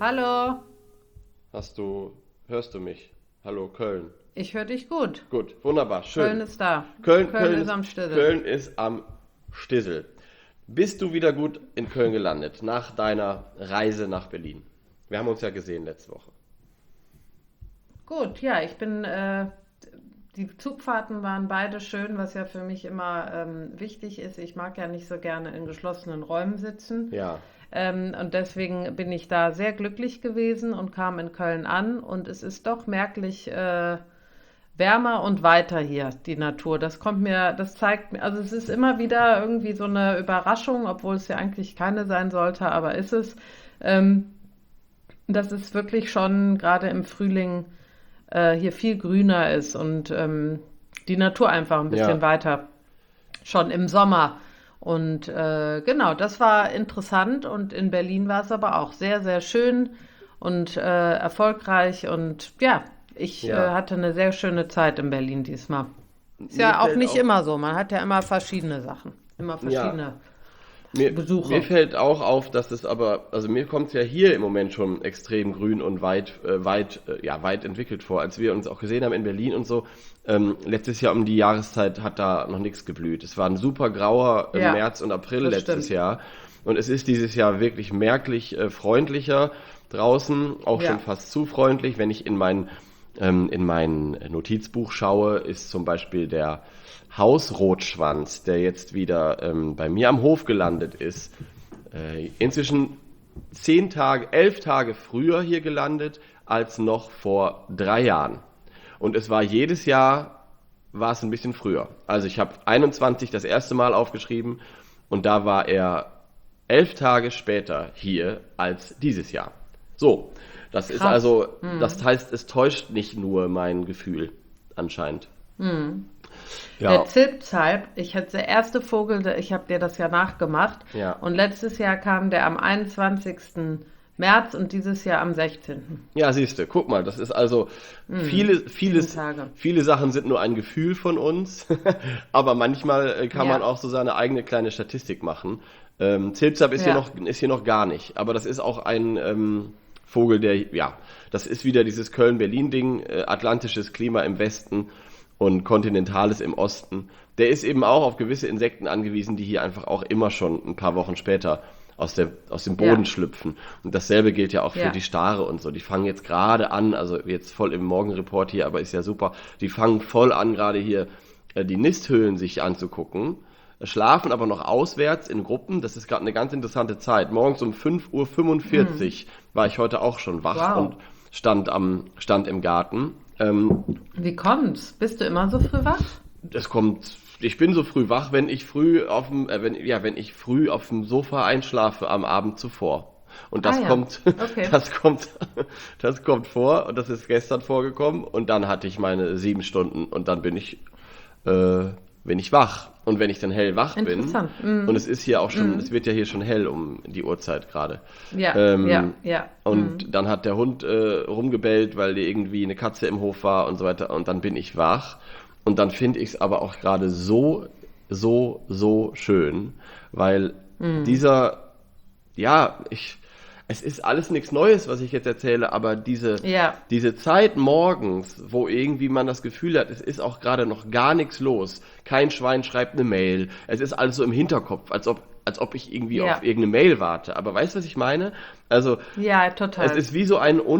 Hallo, Hörst du mich? Hallo, Köln. ich höre dich gut. Gut, wunderbar, Köln schön. ist da. Köln, Köln Köln ist ist, am Stissel. Köln ist am Stissel. Bist du wieder gut in Köln gelandet nach deiner Reise nach Berlin? Wir haben uns ja gesehen letzte Woche. Gut, ja, die Zugfahrten waren beide schön, was ja für mich immer wichtig ist. Ich mag ja nicht so gerne in geschlossenen Räumen sitzen. Ja, Und deswegen bin ich da sehr glücklich gewesen und kam in Köln an. Und es ist doch merklich wärmer und weiter hier, die Natur. Das zeigt mir, also es ist immer wieder irgendwie so eine Überraschung, obwohl es ja eigentlich keine sein sollte, aber ist es, ähm, dass es wirklich schon gerade im Frühling hier viel grüner ist und die Natur einfach ein bisschen ja, weiter, schon im Sommer. Und genau, das war interessant und in Berlin war es aber auch sehr, sehr schön und erfolgreich und ja, ich ja. hatte eine sehr schöne Zeit in Berlin diesmal. Ist Mir ja auch fällt nicht auch, immer so, man hat ja immer verschiedene Sachen, immer ja, verschiedene mir Besuche. fällt auch auf, dass es aber, also mir kommt es ja hier im Moment schon extrem grün und weit entwickelt vor. Als wir uns auch gesehen haben in Berlin und so, letztes Jahr um die Jahreszeit hat da noch nichts geblüht. Es war ein super grauer Ja, März und April das letztes stimmt. Jahr und es ist dieses Jahr wirklich merklich freundlicher draußen, auch schon Ja, fast zu freundlich. Wenn ich in mein Notizbuch schaue, ist zum Beispiel der Hausrotschwanz, der jetzt wieder bei mir am Hof gelandet ist, inzwischen 10 Tage, 11 Tage früher hier gelandet als noch vor 3 Jahren. Und es war jedes Jahr, war es ein bisschen früher. Also ich habe 21 das erste Mal aufgeschrieben und da war er 11 Tage später hier als dieses Jahr. So, das ist krass. also, das heißt, es täuscht nicht nur mein Gefühl, anscheinend. Der Ja, Zilpzalp, ich hatte der erste Vogel, ich habe dir das ja nachgemacht. ja. Und letztes Jahr kam der am 21. März und dieses Jahr am 16. Ja, siehst du, guck mal, das ist also Sieben Tage. viele Sachen sind nur ein Gefühl von uns, aber manchmal kann man Ja, auch so seine eigene kleine Statistik machen. Zilpzalp ja. ist hier noch gar nicht, aber das ist auch ein Vogel, ja, das ist wieder dieses Köln-Berlin-Ding, atlantisches Klima im Westen und kontinentales im Osten. Der ist eben auch auf gewisse Insekten angewiesen, die hier einfach auch immer schon ein paar Wochen später aus dem Boden Ja, schlüpfen. Und dasselbe gilt ja auch für die ja. Stare und so. Die fangen jetzt gerade an, also jetzt voll im Morgenreport hier, aber ist ja super. Die fangen voll an, gerade hier die Nisthöhlen sich anzugucken, schlafen aber noch auswärts in Gruppen. Das ist gerade eine ganz interessante Zeit. Morgens um 5:45 Uhr war ich heute auch schon wach und Wow. stand im Garten. Wie kommt's? Bist du immer so früh wach? Ich bin so früh wach, wenn ich früh wenn ich früh auf dem Sofa einschlafe am Abend zuvor. Und Ah ja, okay. das kommt, das kommt vor und das ist gestern vorgekommen und dann hatte ich meine 7 Stunden und dann bin ich wach. Und wenn ich dann hellwach bin, Interessant. und es ist hier auch schon, es wird ja hier schon hell um die Uhrzeit gerade. Ja, ja, Ähm, ja. und dann hat der Hund rumgebellt, weil irgendwie eine Katze im Hof war und so weiter. Und dann bin ich wach. Und dann finde ich es aber auch gerade so schön, weil dieser, ja, es ist alles nichts Neues, was ich jetzt erzähle, aber Ja, diese Zeit morgens, wo irgendwie man das Gefühl hat, es ist auch gerade noch gar nichts los, kein Schwein schreibt eine Mail, es ist alles so im Hinterkopf, als ob ich irgendwie auf ja, irgendeine Mail warte. Aber weißt du, was ich meine? Also, ja, es total. ist wie so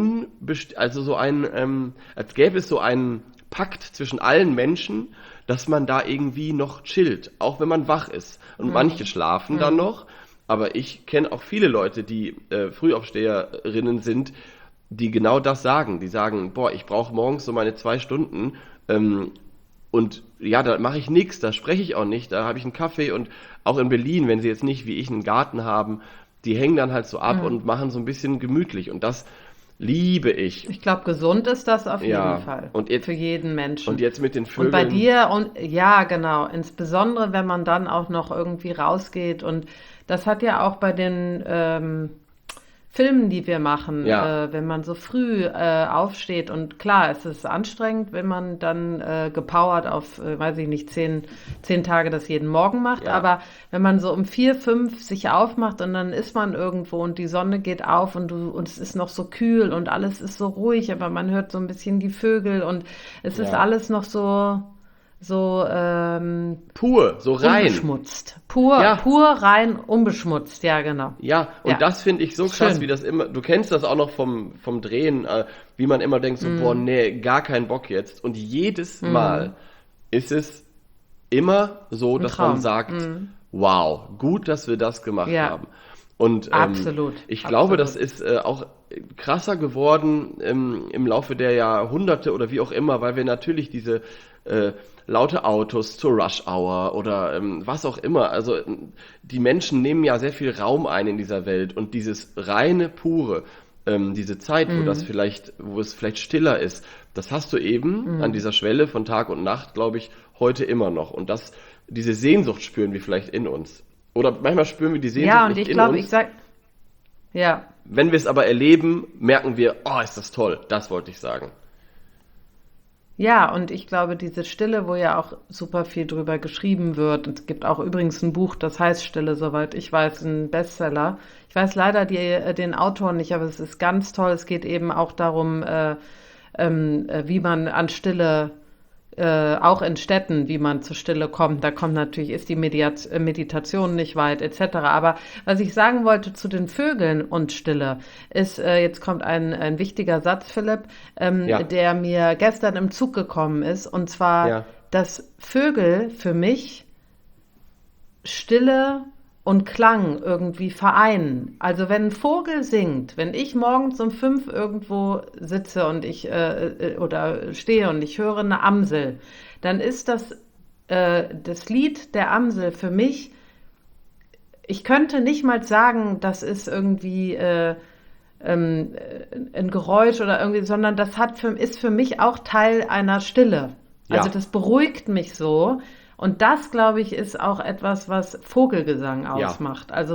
als gäbe es so einen Pakt zwischen allen Menschen, dass man da irgendwie noch chillt, auch wenn man wach ist. Und manche schlafen dann noch, aber ich kenne auch viele Leute, die Frühaufsteherinnen sind, die genau das sagen. Die sagen, boah, ich brauche morgens so meine 2 Stunden und ja, da mache ich nichts, da spreche ich auch nicht, da habe ich einen Kaffee und auch in Berlin, wenn sie jetzt nicht wie ich einen Garten haben, die hängen dann halt so ab und machen so ein bisschen gemütlich und das liebe ich. Ich glaube, gesund ist das auf jeden Ja, Fall. Für jeden und Menschen. jetzt mit den Und bei Vögeln, dir, und ja, genau, insbesondere wenn man dann auch noch irgendwie rausgeht. Und das hat ja auch bei den Filmen, die wir machen, Ja, wenn man so früh aufsteht. Und klar, es ist anstrengend, wenn man dann gepowert auf, weiß ich nicht, 10 Tage das jeden Morgen macht. ja, Aber wenn man so um 4, 5 sich aufmacht und dann ist man irgendwo und die Sonne geht auf und es ist noch so kühl und alles ist so ruhig, aber man hört so ein bisschen die Vögel und es ist ja. alles noch so Pur, so rein. unbeschmutzt. Pur, Ja, pur rein unbeschmutzt. Ja, genau. ja, und Ja, das finde ich so krass, wie schön. das immer, du kennst das auch noch vom Drehen, wie man immer denkt so, boah, nee, gar keinen Bock jetzt. Und jedes Mal ist es immer so, Ein dass man Traum. sagt, wow, gut, dass wir das gemacht Ja, haben. Und absolut, ich glaube, das absolut. ist auch krasser geworden im Laufe der Jahrhunderte oder wie auch immer, weil wir natürlich diese äh, laute Autos zur Rush Hour oder was auch immer, also die Menschen nehmen ja sehr viel Raum ein in dieser Welt und dieses reine, pure, diese Zeit, wo es vielleicht stiller ist, das hast du eben an dieser Schwelle von Tag und Nacht, glaube ich, heute immer noch. Und diese Sehnsucht spüren wir vielleicht in uns. Oder manchmal spüren wir die Sehnsucht Ja, und nicht ich in glaube, ich uns. sag, ja, Wenn wir es aber erleben, merken wir, oh, ist das toll. Das wollte ich sagen. ja, und ich glaube, diese Stille, wo ja auch super viel drüber geschrieben wird, und es gibt auch übrigens ein Buch, das heißt Stille, soweit ich weiß, ein Bestseller. Ich weiß leider den Autor nicht, aber es ist ganz toll. Es geht eben auch darum, wie man an Stille auch in Städten, wie man zur Stille kommt. Da kommt natürlich, ist die Meditation nicht weit, etc. Aber was ich sagen wollte zu den Vögeln und Stille, ist, jetzt kommt ein wichtiger Satz, Philipp, Ja, der mir gestern im Zug gekommen ist, und zwar, ja, dass Vögel für mich Stille und Klang irgendwie vereinen. Also wenn ein Vogel singt, wenn ich morgens um 5 irgendwo sitze und oder stehe und ich höre eine Amsel, dann ist das Lied der Amsel für mich, ich könnte nicht mal sagen, das ist irgendwie ein Geräusch oder irgendwie, sondern ist für mich auch Teil einer Stille. Also ja, das beruhigt mich so. Und das, glaube ich, ist auch etwas, was Vogelgesang ja, ausmacht. Also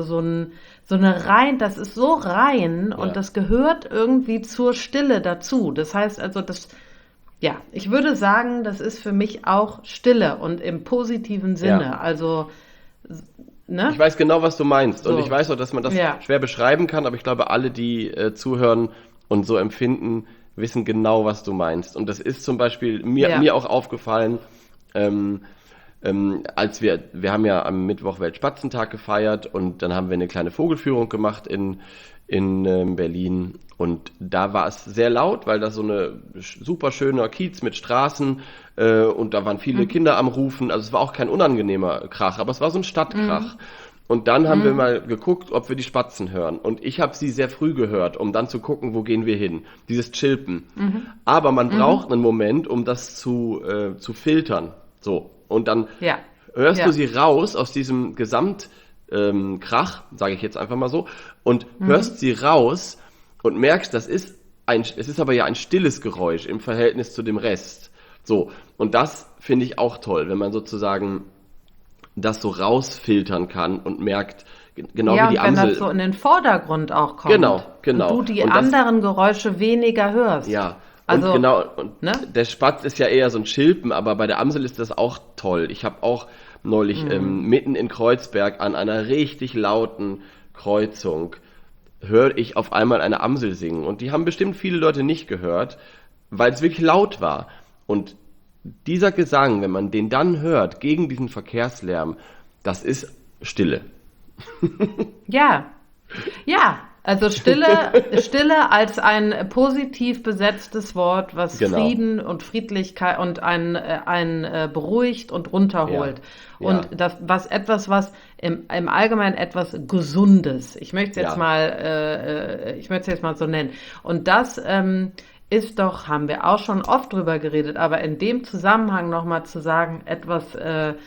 das ist so rein und ja, das gehört irgendwie zur Stille dazu. Das heißt also, ja, ich würde sagen, das ist für mich auch Stille und im positiven ja. Sinne. Also, ne? Ich weiß genau, was du meinst. Und ich So. weiß auch, dass man das Ja, schwer beschreiben kann, aber ich glaube, alle, die zuhören und so empfinden, wissen genau, was du meinst. Und das ist zum Beispiel ja. mir auch aufgefallen, ähm, als wir haben ja am Mittwoch Weltspatzentag gefeiert und dann haben wir eine kleine Vogelführung gemacht in Berlin und da war es sehr laut, weil das so eine super schöner Kiez mit Straßen und da waren viele Mhm. Kinder am Rufen, also es war auch kein unangenehmer Krach, aber es war so ein Stadtkrach. Mhm. Und dann haben wir Mhm. mal geguckt, ob wir die Spatzen hören. Und ich habe sie sehr früh gehört, um dann zu gucken, wo gehen wir hin. Dieses Chilpen. Mhm. Aber man Mhm. braucht einen Moment, um das zu filtern. So. Und dann Ja, hörst du ja. sie raus aus diesem Krach, sage ich jetzt einfach mal so, und hörst Mhm. sie raus und merkst, es ist aber ja ein stilles Geräusch im Verhältnis zu dem Rest. So. Und das finde ich auch toll, wenn man sozusagen das so rausfiltern kann und merkt, genau wie Ja, die und wenn das so Amsel. in den Vordergrund auch Genau, kommt und genau. du die Und das, anderen Geräusche weniger hörst. ja, und Also, genau, und ne? der Spatz ist ja eher so ein Schilpen, aber bei der Amsel ist das auch toll. Ich habe auch neulich Mhm. mitten in Kreuzberg an einer richtig lauten Kreuzung höre ich auf einmal eine Amsel singen. Und die haben bestimmt viele Leute nicht gehört, weil es wirklich laut war. Und dieser Gesang, wenn man den dann hört, gegen diesen Verkehrslärm, das ist Stille. Ja, ja. Also Stille als ein positiv besetztes Wort, was Genau. Frieden und Friedlichkeit und ein beruhigt und Ja. runterholt. Und Ja. was im Allgemeinen etwas Gesundes. Ja. Ich möchte es jetzt mal so nennen. Und das ist doch, haben wir auch schon oft drüber geredet, aber in dem Zusammenhang nochmal zu sagen, etwas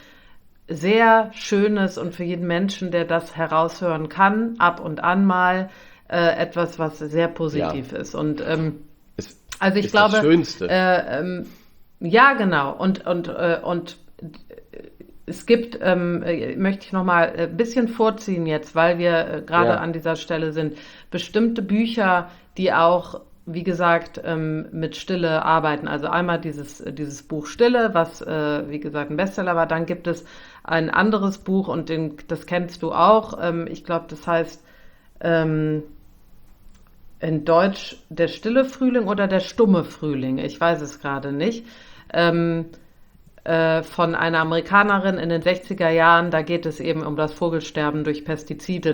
sehr Schönes und für jeden Menschen, der das heraushören kann, ab und an mal etwas, was sehr Ja. positiv ist. Und Es also ich ist das glaube, Schönste. ja, genau. Und es gibt, möchte ich nochmal ein bisschen vorziehen jetzt, weil wir gerade Ja, an dieser Stelle sind, bestimmte Bücher, die auch, wie gesagt, mit Stille arbeiten. Also einmal dieses Buch Stille, was, wie gesagt, ein Bestseller war. Dann gibt es ein anderes Buch und das kennst du auch. Ich glaube, das heißt ähm, in Deutsch der stille Frühling oder der stumme Frühling. Ich weiß es gerade nicht. Ähm, von einer Amerikanerin in den 60er Jahren. Da geht es eben um das Vogelsterben durch Pestizide.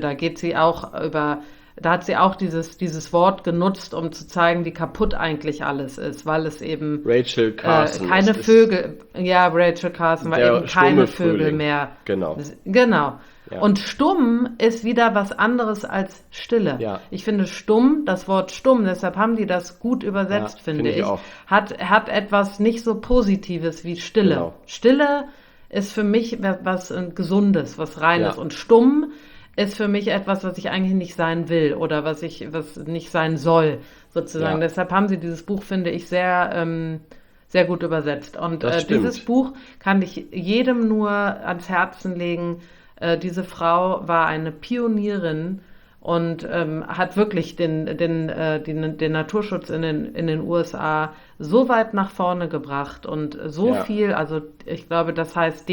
Da hat sie auch dieses Wort genutzt, um zu zeigen, wie kaputt eigentlich alles ist, weil es eben Rachel Carson, es keine ist Vögel, ja, Rachel Carson, weil der eben stumme keine Vögel Frühling. mehr. Genau. Genau. Ja, Und stumm ist wieder was anderes als Stille. ja, Ich finde stumm, das Wort stumm, deshalb haben die das gut ja, übersetzt, finde finde ich ich, auch. hat etwas nicht so Positives wie Stille. Genau. Stille ist für mich was Gesundes, was Reines. Ja, Und stumm ist für mich etwas, was ich eigentlich nicht sein will oder was nicht sein soll, sozusagen. ja, Deshalb haben sie dieses Buch, finde ich, sehr gut übersetzt. Und das dieses stimmt. Buch kann ich jedem nur ans Herzen legen. Diese Frau war eine Pionierin und hat wirklich den Naturschutz in den USA so weit nach vorne gebracht und so Ja, viel, also ich glaube, das heißt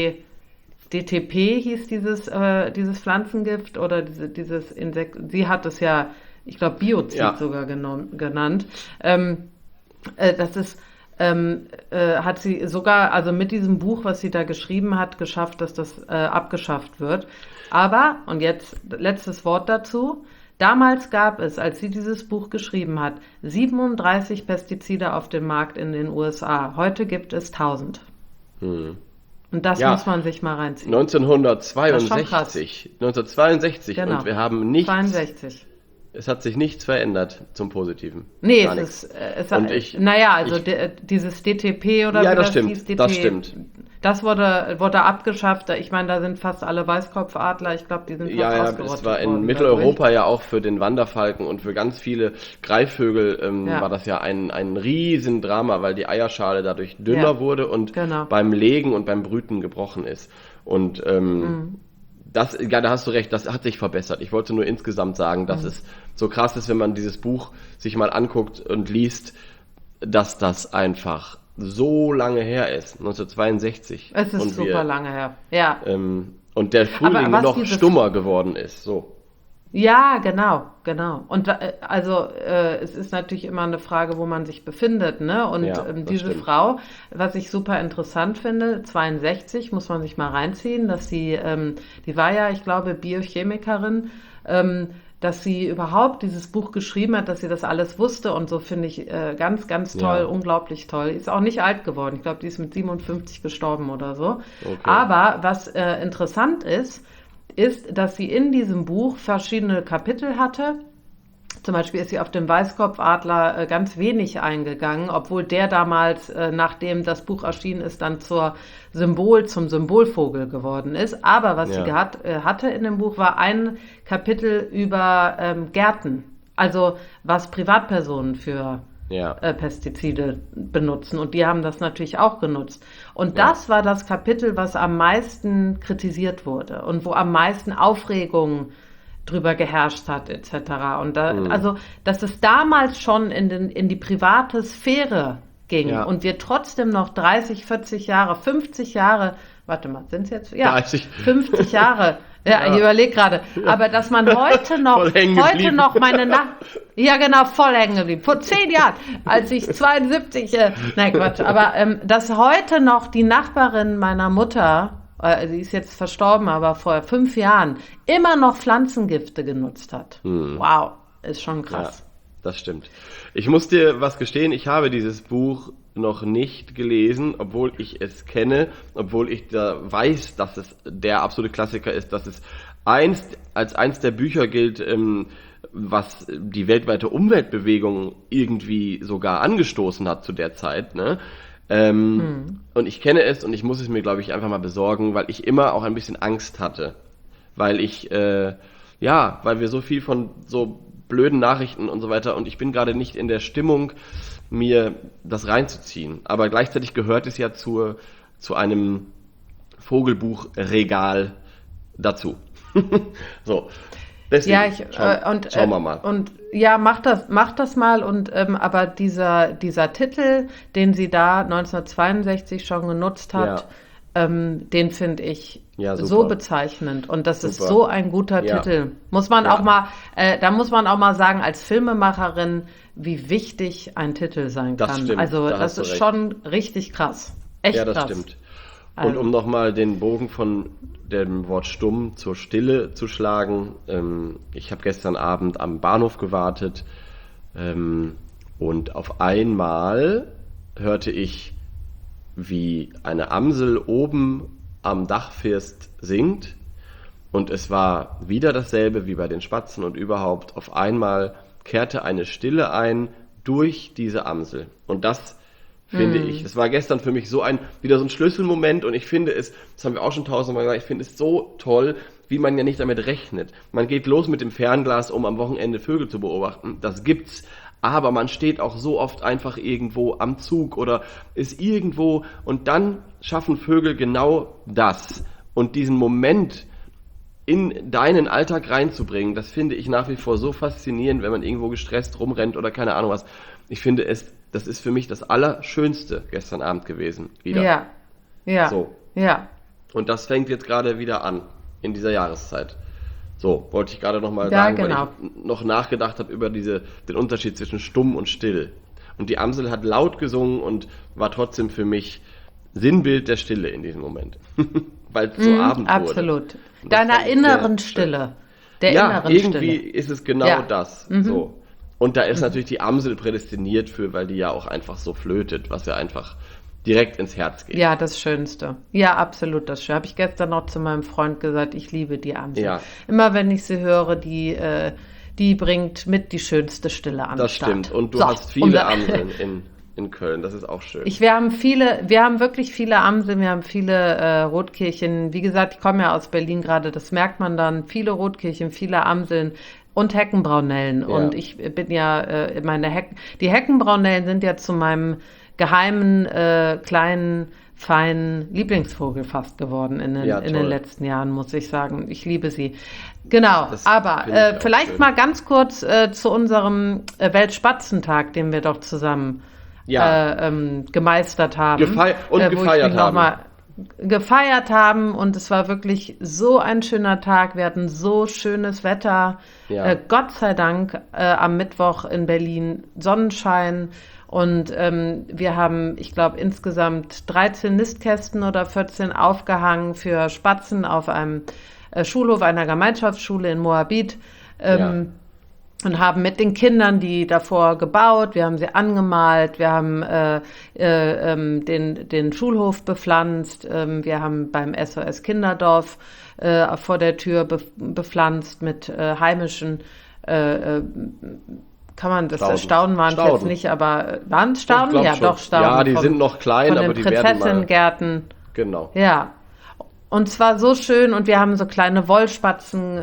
DTP hieß dieses Pflanzengift oder dieses Insekt. Sie hat es ja, ich glaube, Biozid ja, sogar genannt. Das ist, hat sie sogar, also mit diesem Buch, was sie da geschrieben hat, geschafft, dass das abgeschafft wird. Aber, und jetzt letztes Wort dazu, damals gab es, als sie dieses Buch geschrieben hat, 37 Pestizide auf dem Markt in den USA. Heute gibt es 1000. hm. Und das Ja, muss man sich mal reinziehen. Das ist schon krass. 1962 und Genau. wir haben nichts, 62. es hat sich nichts verändert zum Positiven. Nee, Gar nichts. Und naja, also ich, dieses DTP oder ja, wie das das hieß, stimmt, das stimmt. das wurde abgeschafft. Ich meine, da sind fast alle Weißkopfadler, ich glaube, die sind fast Ja, ja, es war ausgerottet in worden dadurch. Mitteleuropa ja auch für den Wanderfalken und für ganz viele Greifvögel war Ja, das ja ein Riesendrama, weil die Eierschale dadurch dünner ja, wurde und genau. beim Legen und beim Brüten gebrochen ist. Und Mhm. ja, da hast du recht, das hat sich verbessert. Ich wollte nur insgesamt sagen, dass Mhm. es so krass ist, wenn man dieses Buch sich mal anguckt und liest, dass das einfach so lange her ist, 1962. Es ist super lange her. Ja. Und der Aber Frühling was noch stummer geworden ist. So. Ja, genau. Und also es ist natürlich immer eine Frage, wo man sich befindet, ne? Und Ja, das diese stimmt. Frau, was ich super interessant finde, 62, muss man sich mal reinziehen, die war ja, ich glaube, Biochemikerin, dass sie überhaupt dieses Buch geschrieben hat, dass sie das alles wusste und so finde ich ganz, ganz toll, Ja, unglaublich toll. Ist auch nicht alt geworden. Ich glaube, die ist mit 57 gestorben oder so. okay. Aber was interessant ist, dass sie in diesem Buch verschiedene Kapitel hatte. Zum Beispiel ist sie auf den Weißkopfadler ganz wenig eingegangen, obwohl der damals, nachdem das Buch erschienen ist, dann zum Symbolvogel geworden ist. Aber was sie Ja, hatte in dem Buch, war ein Kapitel über Gärten, also was Privatpersonen für ja, Pestizide benutzen. Und die haben das natürlich auch genutzt. Und ja, das war das Kapitel, was am meisten kritisiert wurde und wo am meisten Aufregung drüber geherrscht hat, etc. Und hm, also, dass es damals schon in die private Sphäre ging ja, und wir trotzdem noch 30, 40 Jahre, 50 Jahre, warte mal, sind es jetzt? Ja, 30, 50 Jahre. Ja, ich ja, überlege gerade. Aber dass man voll hängen heute geblieben. noch ja genau, voll hängen geblieben. Vor 10 Jahren, als ich 72, nein Quatsch, aber dass heute noch die Nachbarin meiner Mutter, sie ist jetzt verstorben, aber vor 5 Jahren, immer noch Pflanzengifte genutzt hat. Hm. Wow, ist schon Ja, krass. das stimmt. Ich muss dir was gestehen, ich habe dieses Buch noch nicht gelesen, obwohl ich es kenne, obwohl ich da weiß, dass es der absolute Klassiker ist, dass es als eins der Bücher gilt, was die weltweite Umweltbewegung irgendwie sogar angestoßen hat zu der Zeit, ne? Und ich kenne es und ich muss es mir, glaube ich, einfach mal besorgen, weil ich immer auch ein bisschen Angst hatte. Weil weil wir so viel von so blöden Nachrichten und so weiter und ich bin gerade nicht in der Stimmung, mir das reinzuziehen. Aber gleichzeitig gehört es ja zu einem Vogelbuchregal dazu. So, Ja, deswegen, schauen wir mal. und ja, mach das mal und aber dieser Titel, den sie da 1962 schon genutzt hat, Ja, den finde ich ja, so super, bezeichnend und das ist super. so ein guter Ja, Titel. Muss man auch ja, mal, da muss man auch mal sagen als Filmemacherin, wie wichtig ein Titel sein das kann. stimmt, Also da das hast du ist recht. schon richtig krass, Ja, echt das krass. stimmt. Und Also um nochmal den Bogen von dem Wort stumm zur Stille zu schlagen, ich habe gestern Abend am Bahnhof gewartet, ähm, und auf einmal hörte ich, wie eine Amsel oben am Dachfirst singt, und es war wieder dasselbe wie bei den Spatzen und überhaupt. Auf einmal kehrte eine Stille ein durch diese Amsel. Und das finde ich, es war gestern für mich wieder so ein Schlüsselmoment, und ich finde es, das haben wir auch schon tausendmal gesagt, ich finde es so toll, wie man ja nicht damit rechnet. Man geht los mit dem Fernglas, um am Wochenende Vögel zu beobachten. Das gibt's. Aber man steht auch so oft einfach irgendwo am Zug oder ist irgendwo, und dann schaffen Vögel genau das. Und diesen Moment in deinen Alltag reinzubringen, das finde ich nach wie vor so faszinierend, wenn man irgendwo gestresst rumrennt oder keine Ahnung was. Ich finde das ist für mich das Allerschönste gestern Abend gewesen, wieder. ja, ja, So. ja, Und das fängt jetzt gerade wieder an, in dieser Jahreszeit. So, wollte ich gerade nochmal ja, sagen, weil ich genau. noch nachgedacht habe über den Unterschied zwischen stumm und still. Und die Amsel hat laut gesungen und war trotzdem für mich Sinnbild der Stille in diesem Moment. Weil es so Abend wurde. Absolut. Und das Deiner fand ich sehr inneren schön. Stille. Der Ja, inneren irgendwie Stille. ist es genau Ja. das. So. Und da ist natürlich die Amsel prädestiniert für, weil die ja auch einfach so flötet, was ja einfach direkt ins Herz geht. Ja, das Schönste. Ja, absolut das Schönste. Habe ich gestern noch zu meinem Freund gesagt, ich liebe die Amsel. Ja, Immer wenn ich sie höre, die bringt mit die schönste Stille an den das stimmt. Start. Und du So, hast um viele da, Amseln in Köln. Das ist auch schön. wir haben wirklich viele Amseln, wir haben viele Rotkehlchen. Wie gesagt, ich komme ja aus Berlin gerade, das merkt man dann. Viele Rotkehlchen, viele Amseln und Heckenbraunellen. Und Ja, ich bin ja, die Heckenbraunellen sind ja zu meinem geheimen, kleinen, feinen Lieblingsvogel fast geworden ja, in den toll. letzten Jahren, muss ich sagen. Ich liebe sie. Genau, Das aber finde ich auch vielleicht schön. mal ganz kurz zu unserem Weltspatzentag, den wir doch zusammen Ja, gemeistert haben, wo ich gefeiert mich haben. nochmal gefeiert haben und es war wirklich so ein schöner Tag. Wir hatten so schönes Wetter. Ja, Gott sei Dank am Mittwoch in Berlin Sonnenschein und wir haben, ich glaube, insgesamt 13 Nistkästen oder 14 aufgehangen für Spatzen auf einem Schulhof einer Gemeinschaftsschule in Moabit. ja, Ähm, und haben mit den Kindern die davor gebaut, wir haben sie angemalt, wir haben den Schulhof bepflanzt, wir haben beim SOS Kinderdorf vor der Tür bepflanzt mit heimischen, äh, kann man das, Stauden. Stauden waren es jetzt Stauden. nicht, aber waren es Doch, Stauden? glaub Ja, schon. doch, Ja, Stauden die sind noch klein, von aber den die werden mal. Prinzessinnengärten. Genau. Ja, und zwar so schön und wir haben so kleine Wollspatzen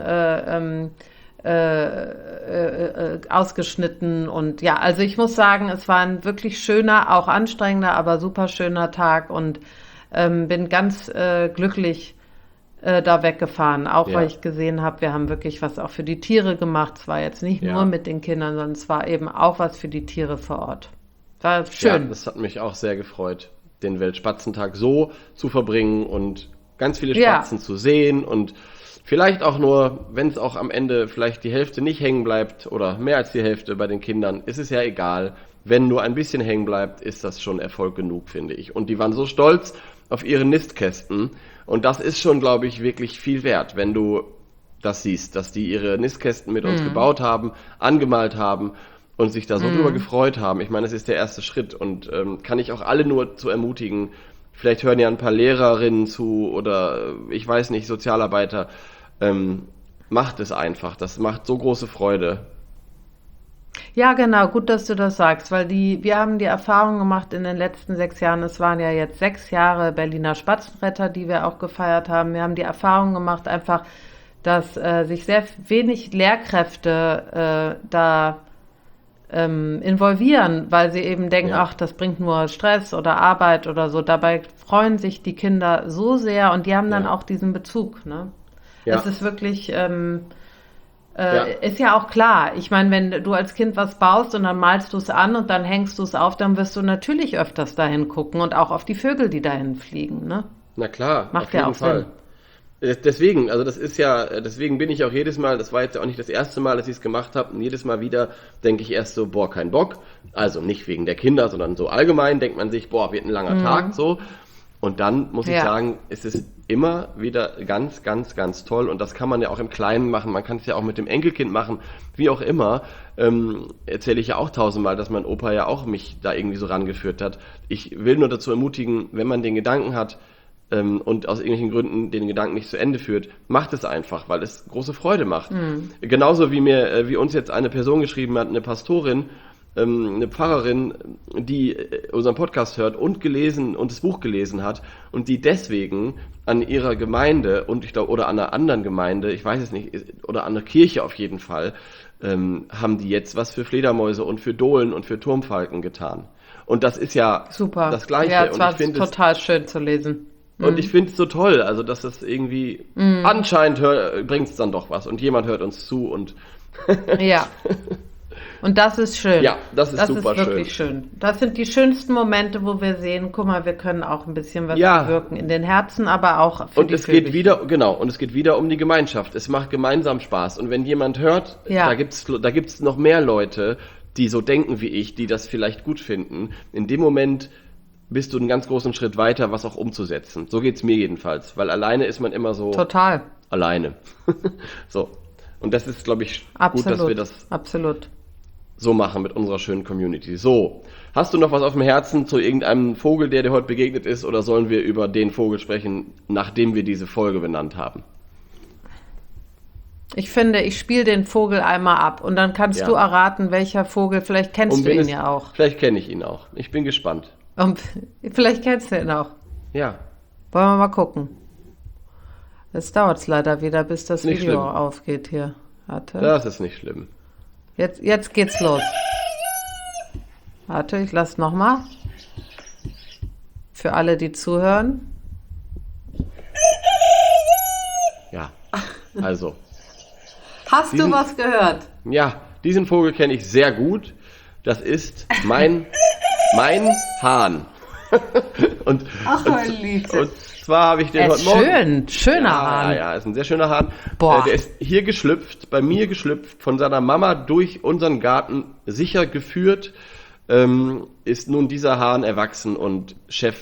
ausgeschnitten und ja, also ich muss sagen, es war ein wirklich schöner, auch anstrengender, aber super schöner Tag und bin ganz glücklich da weggefahren, auch weil Ja, ich gesehen habe, wir haben wirklich was auch für die Tiere gemacht. Es war jetzt nicht nur ja. mit den Kindern, sondern es war eben auch was für die Tiere vor Ort. War Ja, schön. das hat mich auch sehr gefreut, den Weltspatzentag so zu verbringen und ganz viele Ja, Spatzen zu sehen, und vielleicht auch nur, wenn es auch am Ende vielleicht die Hälfte nicht hängen bleibt oder mehr als die Hälfte bei den Kindern, ist es ja egal. Wenn nur ein bisschen hängen bleibt, ist das schon Erfolg genug, finde ich. Und die waren so stolz auf ihre Nistkästen, und das ist schon, glaube ich, wirklich viel wert, wenn du das siehst, dass die ihre Nistkästen mit uns gebaut haben, angemalt haben und sich da so drüber gefreut haben. Ich meine, es ist der erste Schritt, und kann ich auch alle nur zu ermutigen. Vielleicht hören ja ein paar Lehrerinnen zu oder ich weiß nicht, Sozialarbeiter. Macht es einfach. Das macht so große Freude. ja, genau, gut, dass du das sagst, weil wir haben die Erfahrung gemacht in den letzten 6 Jahren, es waren ja jetzt 6 Jahre Berliner Spatzenretter, die wir auch gefeiert haben. Wir haben die Erfahrung gemacht einfach, dass sich sehr wenig Lehrkräfte da involvieren, weil sie eben denken, Ja, ach, das bringt nur Stress oder Arbeit oder so. Dabei freuen sich die Kinder so sehr und die haben dann ja, auch diesen Bezug, ne? Es ja, ist wirklich, ja, ist ja auch klar. Ich meine, wenn du als Kind was baust und dann malst du es an und dann hängst du es auf, dann wirst du natürlich öfters dahin gucken und auch auf die Vögel, die dahin fliegen, ne? na klar, Macht auf ja jeden auch Sinn. Fall. Deswegen, also das ist ja, deswegen bin ich auch jedes Mal, das war jetzt auch nicht das erste Mal, dass ich es gemacht habe, und jedes Mal wieder denke ich erst so, boah, kein Bock. Also nicht wegen der Kinder, sondern so allgemein denkt man sich, boah, wird ein langer Tag, so. Und dann muss ich Ja, sagen, es ist immer wieder ganz, ganz, ganz toll. Und das kann man ja auch im Kleinen machen. Man kann es ja auch mit dem Enkelkind machen, wie auch immer. Erzähle ich ja auch tausendmal, dass mein Opa ja auch mich da irgendwie so rangeführt hat. Ich will nur dazu ermutigen, wenn man den Gedanken hat, und aus irgendwelchen Gründen den Gedanken nicht zu Ende führt, macht es einfach, weil es große Freude macht. Genauso wie uns jetzt eine Person geschrieben hat, eine Pastorin, eine Pfarrerin, die unseren Podcast hört und gelesen und das Buch gelesen hat und die deswegen an ihrer Gemeinde und ich glaube oder an einer anderen Gemeinde, ich weiß es nicht, oder an einer Kirche auf jeden Fall, haben die jetzt was für Fledermäuse und für Dohlen und für Turmfalken getan. Und das ist ja super. das Ja, Gleiche. es war total schön zu lesen. Und ich finde es so toll, also dass es irgendwie anscheinend bringt es dann doch was und jemand hört uns zu und Ja, und das ist schön. ja, das ist Das ist super schön. wirklich schön. Das sind die schönsten Momente, wo wir sehen, guck mal, wir können auch ein bisschen was Ja, bewirken in den Herzen, aber auch für und die es geht Vögelchen. wieder, genau, und es geht wieder um die Gemeinschaft. Es macht gemeinsam Spaß. Und wenn jemand hört, Ja, da gibt's noch mehr Leute, die so denken wie ich, die das vielleicht gut finden, in dem Moment bist du einen ganz großen Schritt weiter, was auch umzusetzen. So geht's mir jedenfalls, weil alleine ist man immer so total. alleine. So. Und das ist, glaube ich, gut, dass wir Absolut. das Absolut. so machen mit unserer schönen Community. So, hast du noch was auf dem Herzen zu irgendeinem Vogel, der dir heute begegnet ist, oder sollen wir über den Vogel sprechen, nachdem wir diese Folge benannt haben? Ich finde, ich spiele den Vogel einmal ab und dann kannst du Ja. erraten, welcher Vogel. Vielleicht Und kennst du wenn ihn es, ja auch. vielleicht kenne ich ihn auch. Ich bin gespannt. Und vielleicht kennst du ihn auch. Ja, Wollen wir mal gucken. Jetzt dauert es leider wieder, bis das nicht Video schlimm. aufgeht hier. Warte. Das ist nicht schlimm. Jetzt geht's los. Warte, ich lass nochmal. Für alle, die zuhören. Ja, also, Hast du diesen, was gehört? ja, diesen Vogel kenne ich sehr gut. Das ist mein Hahn. Und, Ach, und, mein Liebste. und zwar habe ich den Er heute ist Morgen. schön. Schöner Ja, Hahn. ja, ist ein sehr schöner Hahn. Boah. Der ist hier geschlüpft, bei mir geschlüpft, von seiner Mama durch unseren Garten sicher geführt, ist nun dieser Hahn erwachsen und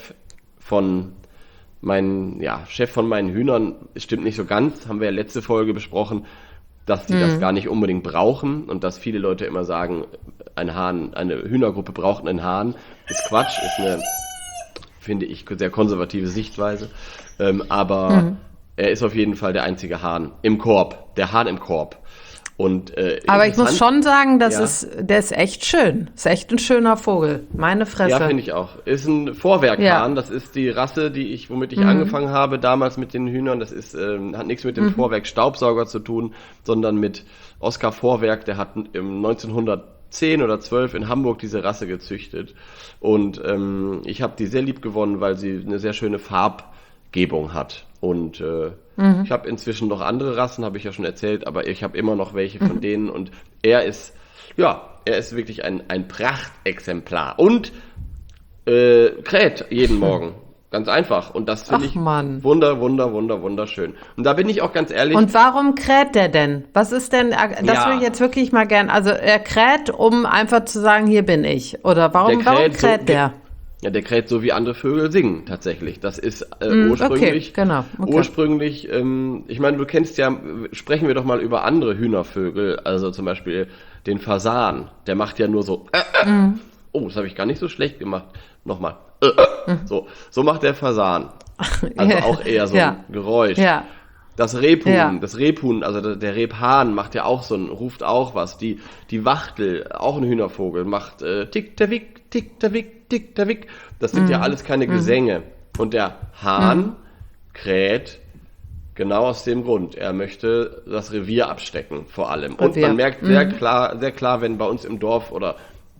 Chef von meinen Hühnern. Es stimmt nicht so ganz, haben wir ja letzte Folge besprochen, dass die das gar nicht unbedingt brauchen und dass viele Leute immer sagen, ein Hahn, eine Hühnergruppe braucht einen Hahn. Ist Quatsch, ist eine, finde ich, sehr konservative Sichtweise. Aber er ist auf jeden Fall der einzige Hahn im Korb, der Hahn im Korb. Und Aber ich muss interessant, schon sagen, ja, der ist echt schön. Ist echt ein schöner Vogel. Meine ja, Fresse. finde ich auch. Ist ein Vorwerkhahn. Ja. Das ist die Rasse, womit ich angefangen habe damals mit den Hühnern. Das ist, hat nichts mit dem Vorwerk Staubsauger zu tun, sondern mit Oskar Vorwerk. Der hat im 1910 oder 12 in Hamburg diese Rasse gezüchtet. Und ich habe die sehr lieb gewonnen, weil sie eine sehr schöne Farbgebung hat. Und ich habe inzwischen noch andere Rassen, habe ich ja schon erzählt, aber ich habe immer noch welche von denen. Und er ist wirklich ein Prachtexemplar. Und kräht jeden Morgen. Ganz einfach. Und das finde Ach ich Mann. wunderschön. Und da bin ich auch ganz ehrlich. Und warum kräht der denn? Was ist denn, das Ja. will ich jetzt wirklich mal gern, also er kräht, um einfach zu sagen, hier bin ich. Oder warum kräht der? Ja, der kräht so wie andere Vögel singen, tatsächlich. Das ist Okay, ursprünglich, genau. Okay. ich meine, du kennst ja, sprechen wir doch mal über andere Hühnervögel, also zum Beispiel den Fasan, der macht ja nur so, oh, das habe ich gar nicht so schlecht gemacht. Nochmal, so macht der Fasan. Also auch eher so Ja. ein Geräusch. Ja. Das Rebhuhn, Ja. also der Rebhahn macht ja auch ruft auch was. Die Wachtel, auch ein Hühnervogel, macht tick-tawick, tick-tawick, tick-tawick. Das sind ja alles keine Gesänge. Und der Hahn kräht Genau aus dem Grund. Er möchte das Revier abstecken, vor allem. Und Revier. man merkt sehr klar, wenn bei uns im Dorf oder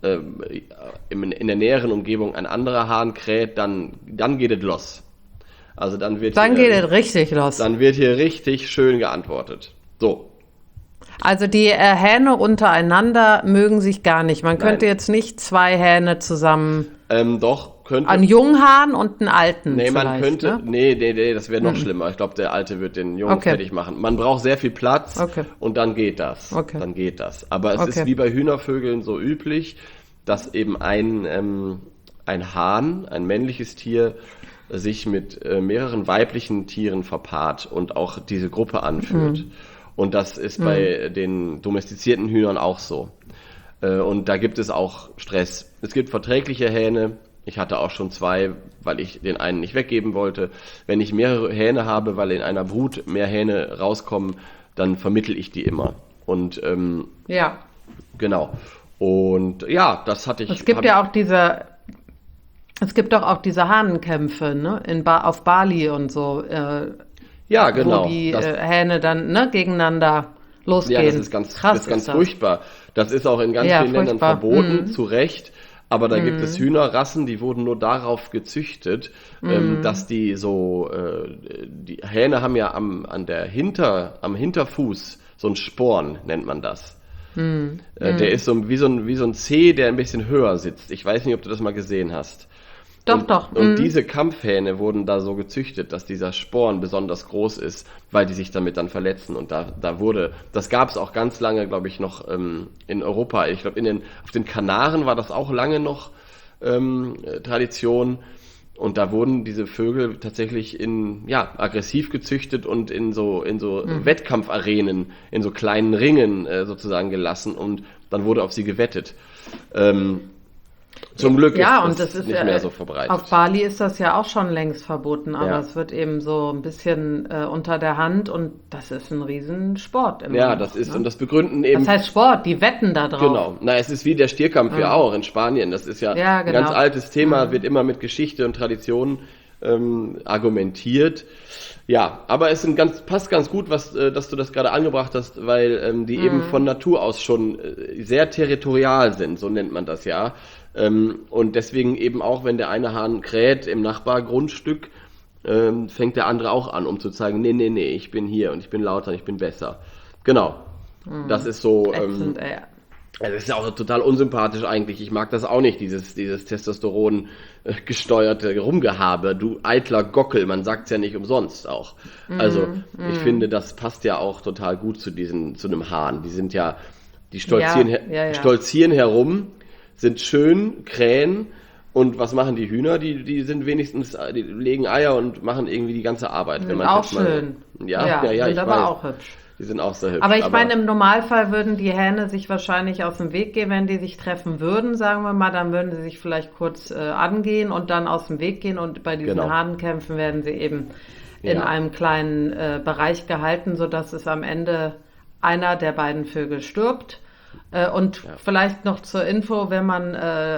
in der näheren Umgebung ein anderer Hahn kräht, dann geht es los. Also Dann geht es richtig los. dann wird hier richtig schön geantwortet. So, Also die Hähne untereinander mögen sich gar nicht. Man könnte nein. jetzt nicht zwei Hähne zusammen, Doch, könnte. einen Junghahn und einen alten Nee, man vielleicht, könnte. ne? Nee, das wäre noch schlimmer. Ich glaube, der Alte wird den Jungen Okay. fertig machen. Man braucht sehr viel Platz Okay. und dann geht das. Okay. Dann geht das. Aber es ist Okay. wie bei Hühnervögeln so üblich, dass eben ein Hahn, ein männliches Tier, sich mit mehreren weiblichen Tieren verpaart und auch diese Gruppe anführt. Und das ist bei den domestizierten Hühnern auch so. Und da gibt es auch Stress. Es gibt verträgliche Hähne. Ich hatte auch schon 2, weil ich den einen nicht weggeben wollte. Wenn ich mehrere Hähne habe, weil in einer Brut mehr Hähne rauskommen, dann vermittel ich die immer. Und Ja. genau. Und ja, das hatte ich. Es gibt ja auch es gibt doch auch diese Hahnenkämpfe, ne? Auf Bali und so, Ja, genau. wo die Das, Hähne dann, ne, gegeneinander losgehen. ja, das ist ganz, Krass das ist ganz das. furchtbar. Das ist auch in ganz Ja, vielen Ländern furchtbar. verboten, zu Recht. Aber da gibt es Hühnerrassen, die wurden nur darauf gezüchtet, dass die so, die Hähne haben ja am Hinterfuß so ein Sporn, nennt man das. Der ist so wie so ein Zeh, der ein bisschen höher sitzt. Ich weiß nicht, ob du das mal gesehen hast. Doch, doch. Und diese Kampfhähne wurden da so gezüchtet, dass dieser Sporn besonders groß ist, weil die sich damit dann verletzen. Und das gab es auch ganz lange, glaube ich, noch in Europa. Ich glaube, auf den Kanaren war das auch lange noch Tradition. Und da wurden diese Vögel tatsächlich aggressiv gezüchtet und in so Wettkampfarenen, in so kleinen Ringen sozusagen gelassen. Und dann wurde auf sie gewettet. Zum Glück Ja, und ist das das ist nicht ja, mehr so verbreitet. auf Bali ist das ja auch schon längst verboten, aber Ja. es wird eben so ein bisschen unter der Hand und das ist ein Riesensport immer Ja, noch, das ist, ne? und das begründen eben. Das heißt Sport, die wetten da drauf. Genau. Na, es ist wie der Stierkampf ja auch in Spanien. Das ist ja, Ja, ein genau. ganz altes Thema, wird immer mit Geschichte und Tradition argumentiert. Ja, aber passt ganz gut, dass du das gerade angebracht hast, weil die eben von Natur aus schon sehr territorial sind, so nennt man das ja. Und deswegen eben auch, wenn der eine Hahn kräht im Nachbargrundstück, fängt der andere auch an, um zu zeigen, nee, ich bin hier und ich bin lauter, ich bin besser. Genau. Das ist so. Ätzend, ey. Das ist ja auch total unsympathisch eigentlich. Ich mag das auch nicht, dieses Testosteron gesteuerte Rumgehabe. Du eitler Gockel, man sagt's ja nicht umsonst auch. Also ich finde, das passt ja auch total gut zu einem Hahn. Die stolzieren, Ja. stolzieren herum, sind schön, krähen. Und was machen die Hühner? Die sind wenigstens, die legen Eier und machen irgendwie die ganze Arbeit. Sind auch jetzt mal schön. Ja, sind ich aber weiß. auch hübsch. Die sind auch sehr hübsch. Aber ich meine, im Normalfall würden die Hähne sich wahrscheinlich aus dem Weg gehen, wenn die sich treffen würden, sagen wir mal, dann würden sie sich vielleicht kurz angehen und dann aus dem Weg gehen und bei diesen Genau. Hahnenkämpfen werden sie eben in Ja. einem kleinen Bereich gehalten, sodass es am Ende einer der beiden Vögel stirbt. Und vielleicht noch zur Info, wenn man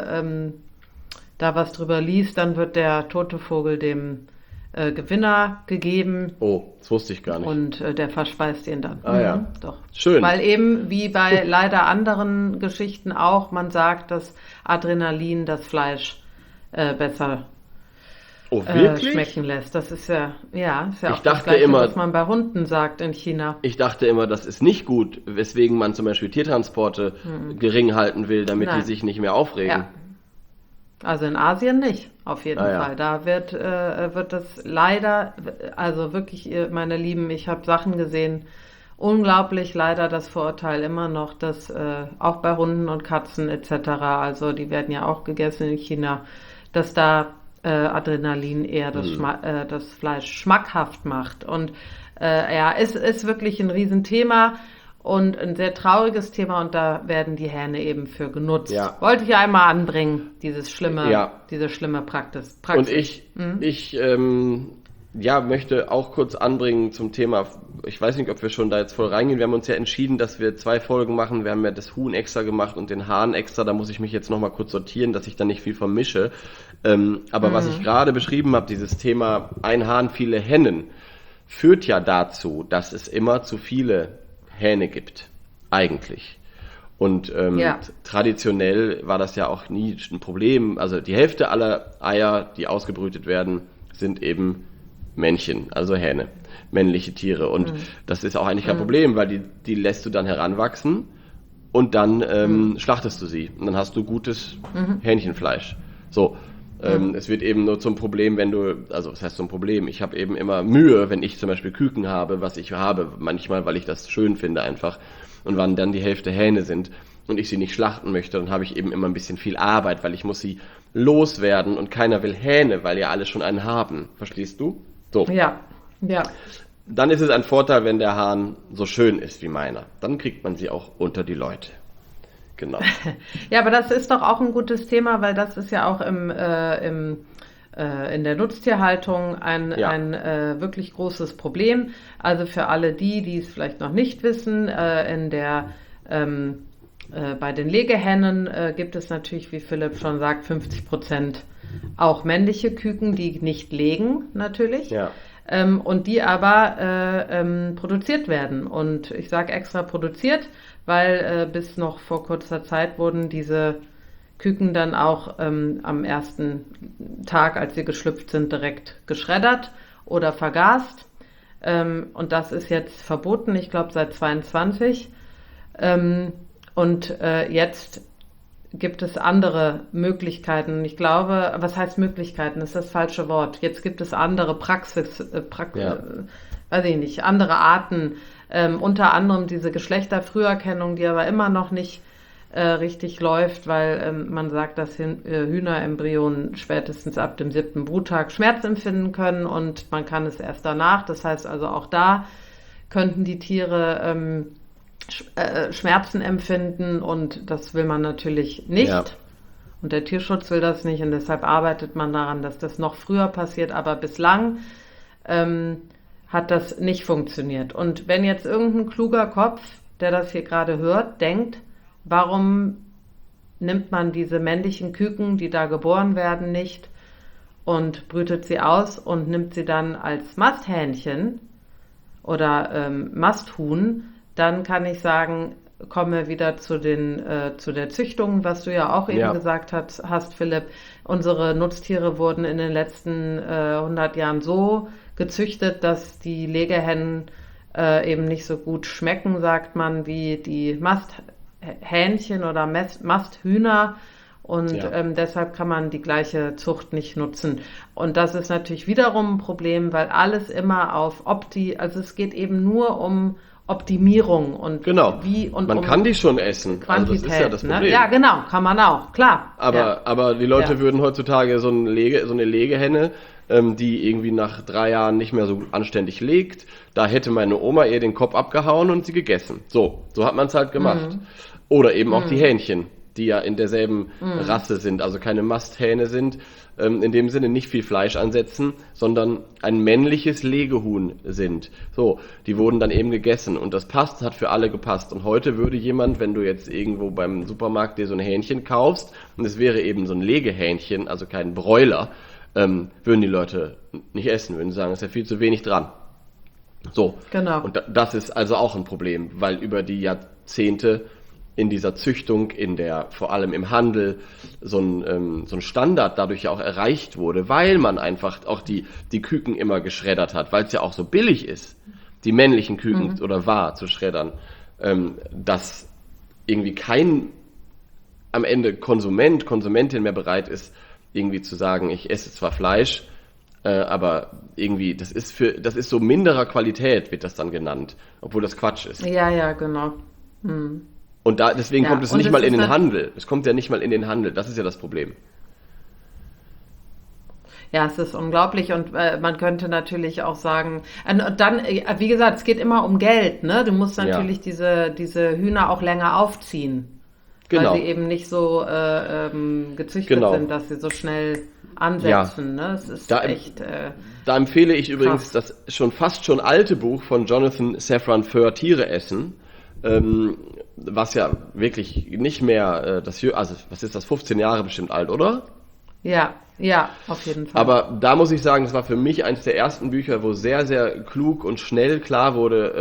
da was drüber liest, dann wird der tote Vogel dem Gewinner gegeben. Oh, das wusste ich gar nicht. Und der verspeist ihn dann. Ah, ja. Doch. Schön. Weil eben, wie bei leider anderen Geschichten auch, man sagt, dass Adrenalin das Fleisch besser Oh, wirklich? schmecken lässt. Das ist ja Ich auch das dachte Gleiche, immer- was man bei Hunden sagt in China. Ich dachte immer, das ist nicht gut, weswegen man zum Beispiel Tiertransporte gering halten will, damit die Nein. sich nicht mehr aufregen. Ja. Also in Asien nicht, auf jeden Ah, ja. Fall. Da wird das leider, also wirklich, meine Lieben, ich habe Sachen gesehen, unglaublich leider das Vorurteil immer noch, dass auch bei Hunden und Katzen etc., also die werden ja auch gegessen in China, dass da Adrenalin eher das Fleisch schmackhaft macht. Und es ist wirklich ein Riesenthema. Und ein sehr trauriges Thema und da werden die Hähne eben für genutzt. Ja. Wollte ich einmal anbringen, diese schlimme Praxis. Und ich möchte auch kurz anbringen zum Thema, ich weiß nicht, ob wir schon da jetzt voll reingehen, wir haben uns ja entschieden, dass wir 2 Folgen machen, wir haben ja das Huhn extra gemacht und den Hahn extra, da muss ich mich jetzt nochmal kurz sortieren, dass ich da nicht viel vermische. Aber was ich gerade beschrieben habe, dieses Thema ein Hahn, viele Hennen, führt ja dazu, dass es immer zu viele Hähne gibt, eigentlich. Und Ja, traditionell war das ja auch nie ein Problem. Also die Hälfte aller Eier, die ausgebrütet werden, sind eben Männchen, also Hähne, männliche Tiere. Und das ist auch eigentlich kein Problem, weil die lässt du dann heranwachsen und dann schlachtest du sie. Und dann hast du gutes Hähnchenfleisch. So. Es wird eben nur zum Problem, wenn du, also was heißt zum Problem? Ich habe eben immer Mühe, wenn ich zum Beispiel Küken habe, was ich habe, manchmal, weil ich das schön finde einfach. Und wann dann die Hälfte Hähne sind und ich sie nicht schlachten möchte, dann habe ich eben immer ein bisschen viel Arbeit, weil ich muss sie loswerden und keiner will Hähne, weil ja alle schon einen haben. Verstehst du? So. ja, ja. Dann ist es ein Vorteil, wenn der Hahn so schön ist wie meiner. Dann kriegt man sie auch unter die Leute. Genau. Ja, aber das ist doch auch ein gutes Thema, weil das ist ja auch in der Nutztierhaltung Ja, ein wirklich großes Problem. Also für alle die es vielleicht noch nicht wissen, bei den Legehennen gibt es natürlich, wie Philipp schon sagt, 50% auch männliche Küken, die nicht legen, natürlich. ja, Und die aber produziert werden. Und ich sage extra produziert, weil bis noch vor kurzer Zeit wurden diese Küken dann auch am ersten Tag, als sie geschlüpft sind, direkt geschreddert oder vergast. Und das ist jetzt verboten, ich glaube seit 22. Jetzt gibt es andere Möglichkeiten. Ich glaube, was heißt Möglichkeiten? Das ist das falsche Wort. Jetzt gibt es andere ja, weiß ich nicht, andere Arten, unter anderem diese Geschlechterfrüherkennung, die aber immer noch nicht richtig läuft, weil man sagt, dass Hühnerembryonen spätestens ab dem 7. Bruttag Schmerz empfinden können und man kann es erst danach. Das heißt also auch da könnten die Tiere Schmerzen empfinden und das will man natürlich ja. nicht. Und der Tierschutz will das nicht und deshalb arbeitet man daran, dass das noch früher passiert. Aber bislang hat das nicht funktioniert. Und wenn jetzt irgendein kluger Kopf, der das hier gerade hört, denkt, warum nimmt man diese männlichen Küken, die da geboren werden, nicht und brütet sie aus und nimmt sie dann als Masthähnchen oder Masthuhn, dann kann ich sagen, kommen wir wieder zu der Züchtung, was du ja auch eben Ja, gesagt hast, Philipp. Unsere Nutztiere wurden in den letzten 100 Jahren so gezüchtet, dass die Legehennen eben nicht so gut schmecken, sagt man, wie die Masthähnchen oder Masthühner. Und ja. deshalb kann man die gleiche Zucht nicht nutzen. Und das ist natürlich wiederum ein Problem, weil alles immer auf also es geht eben nur um Optimierung und Genau. wie und Man um kann die schon essen. Also das ist ja Quantität, das ne? Problem. Ja, genau, kann man auch, klar. Ja, Aber die Leute ja. würden heutzutage so eine Legehenne, die irgendwie nach 3 Jahren nicht mehr so anständig legt, da hätte meine Oma ihr den Kopf abgehauen und sie gegessen. So hat man es halt gemacht. Oder eben auch die Hähnchen, die ja in derselben Rasse sind, also keine Masthähne sind, in dem Sinne nicht viel Fleisch ansetzen, sondern ein männliches Legehuhn sind. So, die wurden dann eben gegessen und das hat für alle gepasst. Und heute würde jemand, wenn du jetzt irgendwo beim Supermarkt dir so ein Hähnchen kaufst und es wäre eben so ein Legehähnchen, also kein Broiler, würden die Leute nicht essen, würden sagen, ist ja viel zu wenig dran. So, Genau. und das ist also auch ein Problem, weil über die Jahrzehnte in dieser Züchtung, vor allem im Handel, so ein Standard dadurch ja auch erreicht wurde, weil man einfach auch die Küken immer geschreddert hat, weil es ja auch so billig ist, die männlichen Küken oder war zu schreddern, dass irgendwie kein am Ende Konsumentin mehr bereit ist, irgendwie zu sagen, ich esse zwar Fleisch, aber irgendwie, das ist so minderer Qualität, wird das dann genannt, obwohl das Quatsch ist. Ja, genau. Und deswegen Ja, kommt es und nicht es mal ist in den Handel. Es kommt ja nicht mal in den Handel. Das ist ja das Problem. Ja, es ist unglaublich und man könnte natürlich auch sagen, und dann, wie gesagt, es geht immer um Geld, ne? Du musst Ja, natürlich diese Hühner auch länger aufziehen, weil sie genau, eben nicht so gezüchtet genau. sind, dass sie so schnell Ja, ansetzen, ne? Es ist da, echt da empfehle ich übrigens krass. das fast schon alte Buch von Jonathan Safran Foer, Tiere essen, was ja wirklich nicht mehr, also was ist das, 15 Jahre bestimmt alt, oder? Ja, ja, auf jeden Fall. Aber da muss ich sagen, das war für mich eines der ersten Bücher, wo sehr, sehr klug und schnell klar wurde,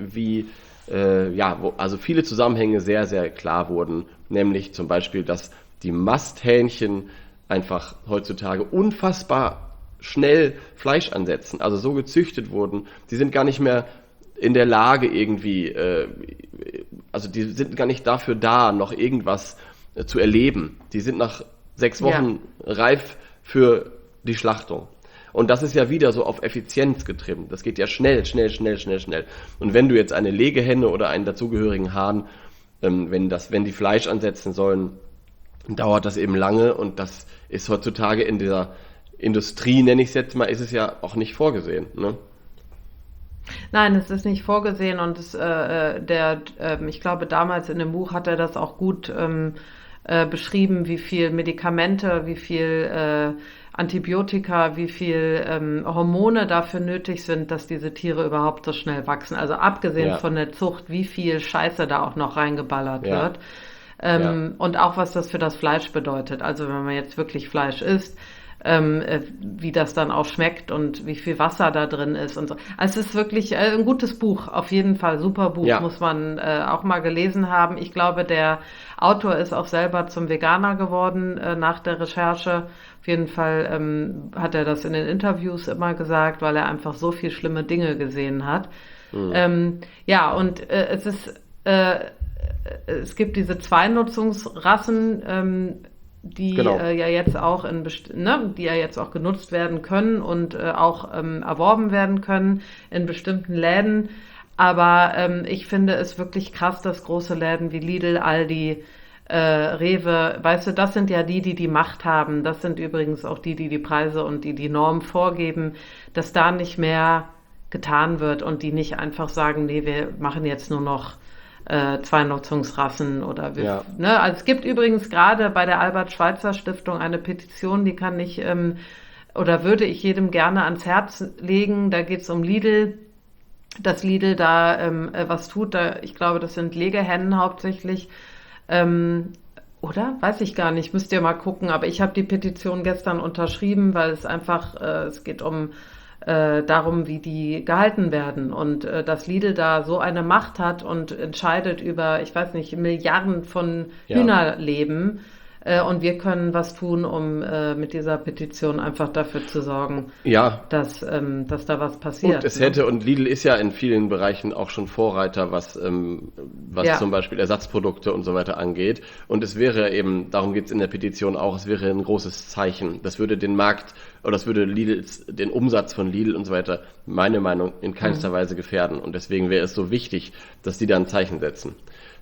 also viele Zusammenhänge sehr, sehr klar wurden. Nämlich zum Beispiel, dass die Masthähnchen einfach heutzutage unfassbar schnell Fleisch ansetzen, also so gezüchtet wurden. Die sind gar nicht mehr in der Lage irgendwie, also die sind gar nicht dafür da, noch irgendwas zu erleben. Die sind nach 6 Wochen Ja, reif für die Schlachtung. Und das ist ja wieder so auf Effizienz getrimmt. Das geht ja schnell, schnell, schnell, schnell, schnell. Und wenn du jetzt eine Legehenne oder einen dazugehörigen Hahn, wenn die Fleisch ansetzen sollen, dauert das eben lange und das ist heutzutage in dieser Industrie, nenne ich es jetzt mal, ist es ja auch nicht vorgesehen. Ne? nein, es ist nicht vorgesehen und ich glaube, damals in dem Buch hat er das auch gut beschrieben, wie viel Medikamente, wie viel Antibiotika, wie viel Hormone dafür nötig sind, dass diese Tiere überhaupt so schnell wachsen. Also abgesehen Ja, von der Zucht, wie viel Scheiße da auch noch reingeballert ja, wird. ja, Und auch was das für das Fleisch bedeutet. Also wenn man jetzt wirklich Fleisch isst, wie das dann auch schmeckt und wie viel Wasser da drin ist und so. Also es ist wirklich ein gutes Buch, auf jeden Fall super Buch, ja, muss man auch mal gelesen haben. Ich glaube, der Autor ist auch selber zum Veganer geworden nach der Recherche. Auf jeden Fall hat er das in den Interviews immer gesagt, weil er einfach so viel schlimme Dinge gesehen hat. hm, Ja, und es gibt diese Zweinutzungsrassen, die genau. ja jetzt auch die ja jetzt auch genutzt werden können und auch erworben werden können in bestimmten Läden. Aber ich finde es wirklich krass, dass große Läden wie Lidl, Aldi, Rewe, weißt du, das sind ja die Macht haben. Das sind übrigens auch die Preise und die Norm vorgeben, dass da nicht mehr getan wird und die nicht einfach sagen, nee, wir machen jetzt nur noch Zweinutzungsrassen oder Ja, ne? Also es gibt übrigens gerade bei der Albert-Schweitzer-Stiftung eine Petition, die kann ich oder würde ich jedem gerne ans Herz legen. Da geht es um Lidl, dass Lidl da was tut. Ich glaube, das sind Legehennen hauptsächlich. Ähm, oder? Weiß ich gar nicht. Müsst ihr mal gucken. Aber ich habe die Petition gestern unterschrieben, weil es einfach, es geht um darum, wie die gehalten werden. Und dass Lidl da so eine Macht hat und entscheidet über, ich weiß nicht, Milliarden von ja. Hühnerleben. Und wir können was tun, um mit dieser Petition einfach dafür zu sorgen, Ja, dass da was und passiert. es Ne? hätte, und Lidl ist ja in vielen Bereichen auch schon Vorreiter, was zum Ja. Beispiel Ersatzprodukte und so weiter angeht. Und es wäre eben, darum geht es in der Petition auch, es wäre ein großes Zeichen. Das würde den Markt oder das würde den Umsatz von Lidl und so weiter, meine Meinung, in keinster Mhm. Weise gefährden. Und deswegen wäre es so wichtig, dass die da ein Zeichen setzen.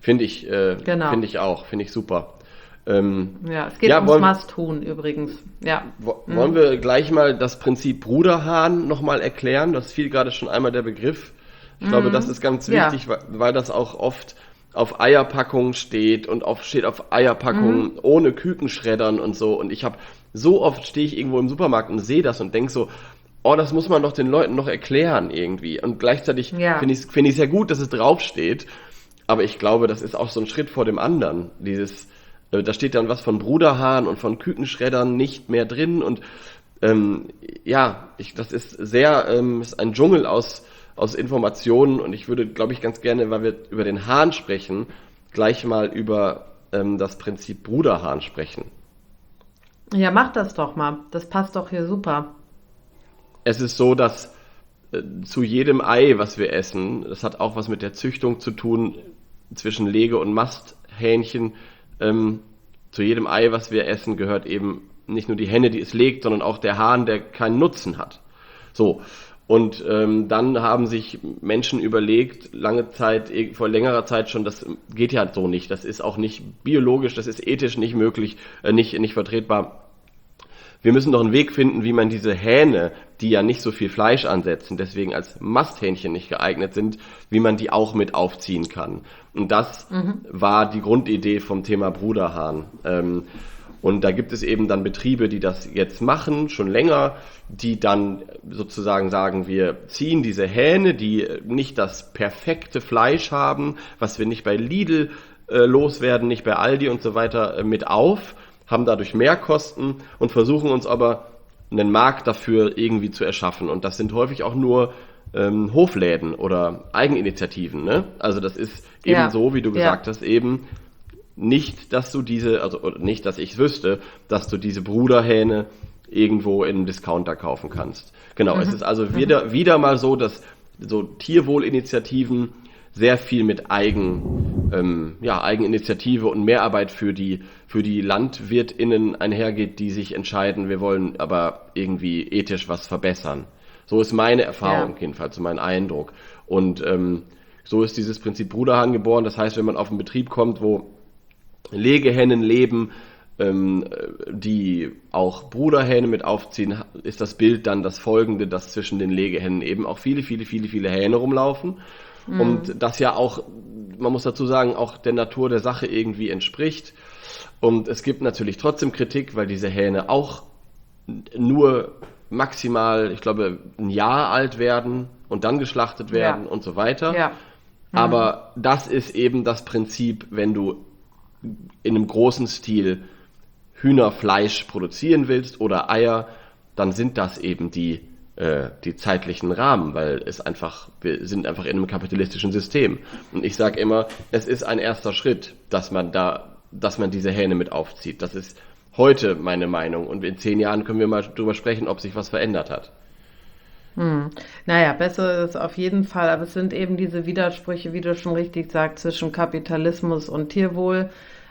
Genau. Finde ich auch, finde ich super. Ähm, Ja, es geht ja, ums wollen, Must-Tun übrigens. Ja. Wollen wir gleich mal das Prinzip Bruderhahn nochmal erklären? Das fiel gerade schon einmal der Begriff. Ich glaube, das ist ganz Ja. wichtig, weil das auch oft auf Eierpackungen steht und steht auf Eierpackungen ohne Kükenschreddern und so. Und so oft stehe ich irgendwo im Supermarkt und sehe das und denke so, oh, das muss man doch den Leuten noch erklären irgendwie. Und gleichzeitig Ja. finde ich es ja gut, dass es draufsteht. Aber ich glaube, das ist auch so ein Schritt vor dem anderen. Da steht dann was von Bruderhahn und von Kükenschreddern nicht mehr drin und das ist ist ein Dschungel aus Informationen und ich würde, glaube ich, ganz gerne, weil wir über den Hahn sprechen, gleich mal über das Prinzip Bruderhahn sprechen. Ja, mach das doch mal. Das passt doch hier super. Es ist so, dass zu jedem Ei, was wir essen, das hat auch was mit der Züchtung zu tun zwischen Lege- und Masthähnchen. Zu jedem Ei, was wir essen, gehört eben nicht nur die Henne, die es legt, sondern auch der Hahn, der keinen Nutzen hat. So. Und dann haben sich Menschen überlegt, vor längerer Zeit schon, das geht ja so nicht. Das ist auch nicht biologisch, das ist ethisch nicht möglich, nicht vertretbar. Wir müssen doch einen Weg finden, wie man diese Hähne, die ja nicht so viel Fleisch ansetzen, deswegen als Masthähnchen nicht geeignet sind, wie man die auch mit aufziehen kann. Und das war die Grundidee vom Thema Bruderhahn. Und da gibt es eben dann Betriebe, die das jetzt machen, schon länger, die dann sozusagen sagen, wir ziehen diese Hähne, die nicht das perfekte Fleisch haben, was wir nicht bei Lidl loswerden, nicht bei Aldi und so weiter mit auf, haben dadurch Mehrkosten und versuchen uns aber einen Markt dafür irgendwie zu erschaffen. Und das sind häufig auch nur Hofläden oder Eigeninitiativen. Ne? Also das ist eben Ja, so, wie du ja. gesagt hast, eben nicht, dass du oder nicht, dass ich wüsste, dass du diese Bruderhähne irgendwo in einem Discounter kaufen kannst. Genau, es ist also wieder mal so, dass so Tierwohlinitiativen sehr viel mit Eigeninitiative und Mehrarbeit für die LandwirtInnen einhergeht, die sich entscheiden, wir wollen aber irgendwie ethisch was verbessern. So ist meine Erfahrung Ja. jedenfalls, so mein Eindruck. Und so ist dieses Prinzip Bruderhahn geboren. Das heißt, wenn man auf einen Betrieb kommt, wo Legehennen leben, die auch Bruderhähne mit aufziehen, ist das Bild dann das folgende, dass zwischen den Legehennen eben auch viele, viele, viele, viele Hähne rumlaufen. Und das ja auch, man muss dazu sagen, auch der Natur der Sache irgendwie entspricht. Und es gibt natürlich trotzdem Kritik, weil diese Hähne auch nur maximal, ich glaube, ein Jahr alt werden und dann geschlachtet werden Ja. und so weiter. Ja. Aber das ist eben das Prinzip, wenn du in einem großen Stil Hühnerfleisch produzieren willst oder Eier, dann sind das eben die zeitlichen Rahmen, weil wir sind einfach in einem kapitalistischen System. Und ich sage immer, es ist ein erster Schritt, dass man diese Hähne mit aufzieht. Das ist heute meine Meinung. Und in 10 Jahren können wir mal drüber sprechen, ob sich was verändert hat. Naja, besser ist auf jeden Fall, aber es sind eben diese Widersprüche, wie du schon richtig sagst, zwischen Kapitalismus und Tierwohl.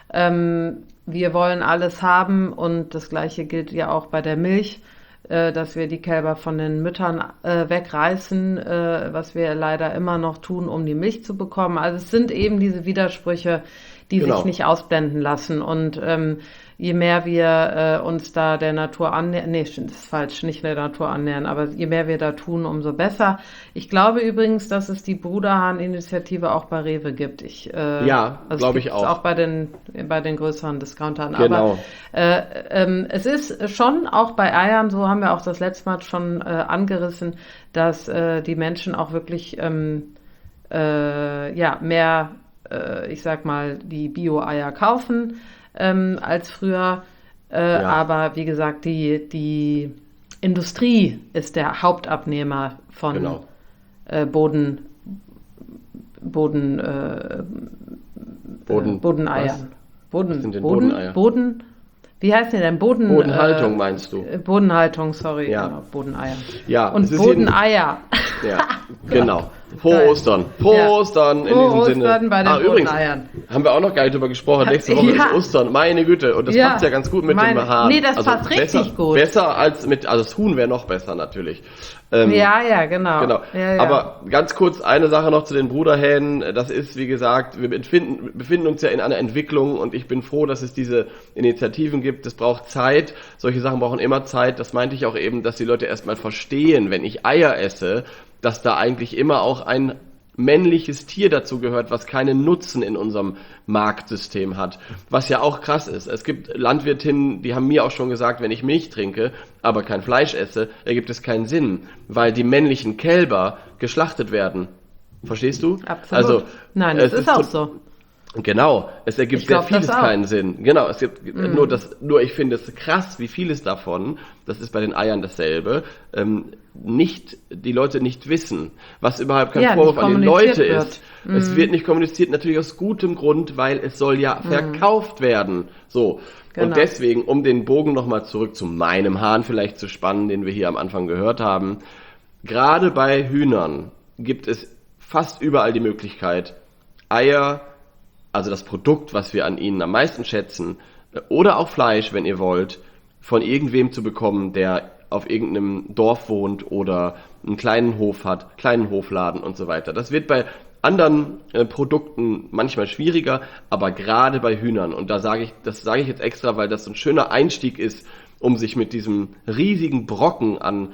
Wir wollen alles haben und das Gleiche gilt ja auch bei der Milch, dass wir die Kälber von den Müttern wegreißen, was wir leider immer noch tun, um die Milch zu bekommen. Also es sind eben diese Widersprüche, die sich Genau. nicht ausblenden lassen. Und je mehr wir uns da der Natur annähern, nee, das ist falsch, nicht der Natur annähern, aber je mehr wir da tun, umso besser. Ich glaube übrigens, dass es die Bruderhahn-Initiative auch bei Rewe gibt. Ja, Also glaube es ich gibt es auch auch. bei den größeren Discountern. Genau. Aber es ist schon auch bei Eiern, so haben wir auch das letzte Mal schon angerissen, dass die Menschen auch wirklich mehr, ich sag mal, die Bio-Eier kaufen als früher. Ja, Aber wie gesagt, die Industrie ist der Hauptabnehmer von genau. Boden, Boden, Was? Bodeneiern. Was sind denn Bodeneier? Wie heißt die denn? Bodenhaltung meinst du? Bodenhaltung, sorry, Ja. genau, Bodeneier. Ja, Und es ist Bodeneier. Ja, genau. Frohe Geil. Ostern. Frohe Ja. Ostern in Frohe diesem Sinne. Ostern bei den Übrigens, Bodeneiern. haben wir auch noch gar nicht drüber gesprochen. Nächste Woche Ja. ist Ostern. Meine Güte. Und das Ja. passt ja ganz gut mit dem Hahn. Nee, das passt richtig gut. Besser als also das Huhn wäre noch besser natürlich. Ja, genau. Genau. Ja, ja. Aber ganz kurz eine Sache noch zu den Bruderhähnen. Das ist, wie gesagt, wir befinden uns ja in einer Entwicklung und ich bin froh, dass es diese Initiativen gibt. Es braucht Zeit. Solche Sachen brauchen immer Zeit. Das meinte ich auch eben, dass die Leute erstmal verstehen, wenn ich Eier esse, dass da eigentlich immer auch ein männliches Tier dazu gehört, was keinen Nutzen in unserem Marktsystem hat. Was ja auch krass ist. Es gibt Landwirtinnen, die haben mir auch schon gesagt, wenn ich Milch trinke, aber kein Fleisch esse, ergibt es keinen Sinn, weil die männlichen Kälber geschlachtet werden. Verstehst du? Absolut. Also, Nein, das ist auch so. Genau, es ergibt Ich sehr glaub, das vieles auch. keinen Sinn. Genau, es gibt nur ich finde es krass, wie vieles davon, das ist bei den Eiern dasselbe, die Leute nicht wissen, was überhaupt kein Ja, Vorwurf nicht an die kommuniziert Leute wird. ist. Es wird nicht kommuniziert, natürlich aus gutem Grund, weil es soll ja verkauft werden. So. Genau. Und deswegen, um den Bogen nochmal zurück zu meinem Hahn vielleicht zu spannen, den wir hier am Anfang gehört haben, gerade bei Hühnern gibt es fast überall die Möglichkeit, Eier, also das Produkt, was wir an ihnen am meisten schätzen, oder auch Fleisch, wenn ihr wollt, von irgendwem zu bekommen, der auf irgendeinem Dorf wohnt oder einen kleinen Hof hat, kleinen Hofladen und so weiter. Das wird bei anderen Produkten manchmal schwieriger, aber gerade bei Hühnern, und das sage ich jetzt extra, weil das so ein schöner Einstieg ist, um sich mit diesem riesigen Brocken an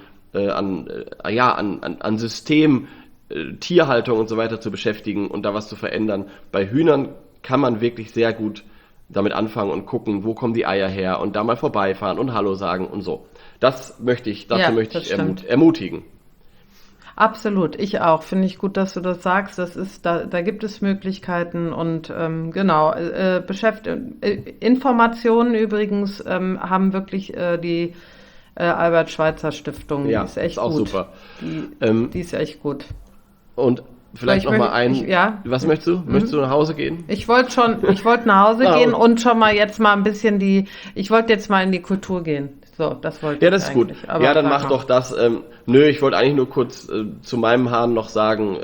System, Tierhaltung und so weiter zu beschäftigen und da was zu verändern. Bei Hühnern kann man wirklich sehr gut damit anfangen und gucken, wo kommen die Eier her und da mal vorbeifahren und Hallo sagen und so. Dazu möchte ich das stimmt. ermutigen. Absolut, ich auch. Finde ich gut, dass du das sagst. Da gibt es Möglichkeiten und genau. Informationen übrigens haben wirklich die Albert-Schweitzer-Stiftung. Die Ja, ist ist echt auch gut. super. Die, Ähm, die ist echt gut. und Weil vielleicht noch mal ja. was möchtest du? Möchtest du nach Hause gehen? Ich wollte nach Hause Ah, gehen und schon mal jetzt mal ein bisschen ich wollte jetzt mal in die Kultur gehen. So, das wollte ja, ich das ist gut. eigentlich. Aber Ja, dann sag mach mal. doch das. Nö, ich wollte eigentlich nur kurz zu meinem Hahn noch sagen,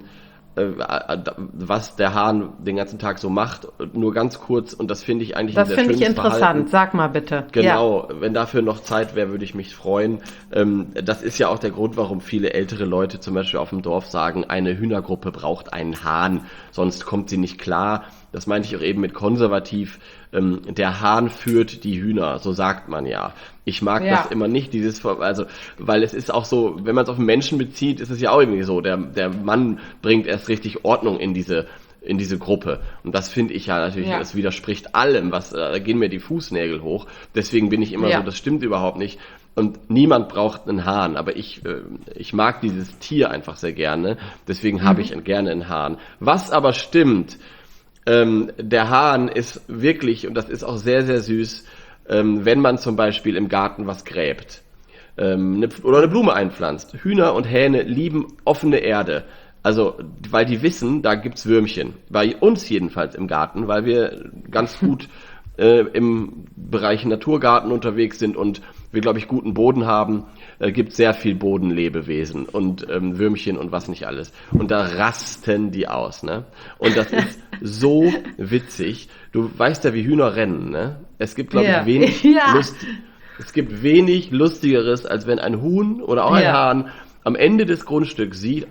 was der Hahn den ganzen Tag so macht. Nur ganz kurz, und das finde ich eigentlich ein Das sehr finde ich schönes interessant. Verhalten. Sag mal bitte. Ja. Genau, wenn dafür noch Zeit wäre, würde ich mich freuen. Das ist ja auch der Grund, warum viele ältere Leute zum Beispiel auf dem Dorf sagen, eine Hühnergruppe braucht einen Hahn, sonst kommt sie nicht klar. Das meinte ich auch eben mit konservativ. Der Hahn führt die Hühner, so sagt man ja. Ich mag Ja. das immer nicht, weil es ist auch so, wenn man es auf den Menschen bezieht, ist es ja auch irgendwie so, der Mann bringt erst richtig Ordnung in diese Gruppe. Und das finde ich ja natürlich, Ja. es widerspricht allem, da gehen mir die Fußnägel hoch. Deswegen bin ich immer Ja. so, das stimmt überhaupt nicht. Und niemand braucht einen Hahn, aber ich mag dieses Tier einfach sehr gerne. Deswegen habe ich gerne einen Hahn. Was aber stimmt, der Hahn ist wirklich, und das ist auch sehr, sehr süß, wenn man zum Beispiel im Garten was gräbt oder eine Blume einpflanzt. Hühner und Hähne lieben offene Erde. Also, weil die wissen, da gibt's Würmchen. Bei uns jedenfalls im Garten, weil wir ganz gut im Bereich Naturgarten unterwegs sind und wir, glaube ich, guten Boden haben, gibt sehr viel Bodenlebewesen und Würmchen und was nicht alles. Und da rasten die aus, ne? Und das ist so witzig. Du weißt ja, wie Hühner rennen, ne? Es gibt, glaube Ja. ich, wenig Ja. es gibt wenig Lustigeres, als wenn ein Huhn oder auch ein Ja. Hahn am Ende des Grundstücks sieht,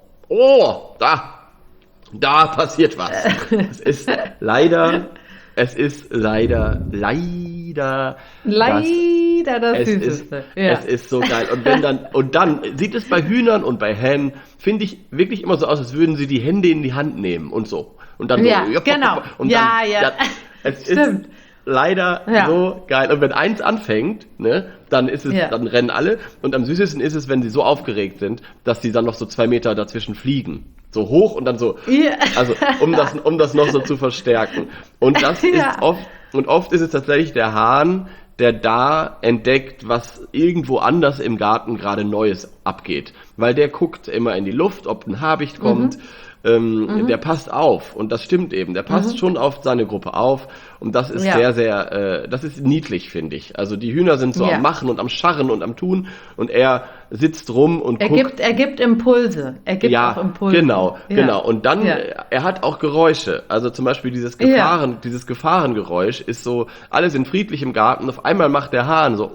da passiert was. Es ist leider Leider das es Süßeste. Ja. es ist so geil. Und dann sieht es bei Hühnern und bei Hähnen, finde ich, wirklich immer so aus, als würden sie die Hände in die Hand nehmen und so. Und dann Ja, so, genau. Und Ja, dann, ja. es Stimmt. ist leider Ja. so geil. Und wenn eins anfängt, ne, dann Ja. dann rennen alle. Und am süßesten ist es, wenn sie so aufgeregt sind, dass die dann noch so 2 Meter dazwischen fliegen. So hoch und dann so, Ja. also um das noch so zu verstärken. Und das Ja. ist oft ist es tatsächlich der Hahn, der da entdeckt, was irgendwo anders im Garten gerade Neues abgeht. Weil der guckt immer in die Luft, ob ein Habicht kommt. Der passt auf. Und das stimmt eben. Der passt schon auf seine Gruppe auf. Und das ist Ja. sehr, sehr, das ist niedlich, finde ich. Also die Hühner sind so Ja. am Machen und am Scharren und am Tun. Und er sitzt rum und guckt. Er gibt Impulse. Er gibt Ja, auch Impulse. genau, Ja. genau. Und dann, Ja. er hat auch Geräusche. Also zum Beispiel dieses Gefahrengeräusch ist so, alle sind friedlich im Garten, auf einmal macht der Hahn so,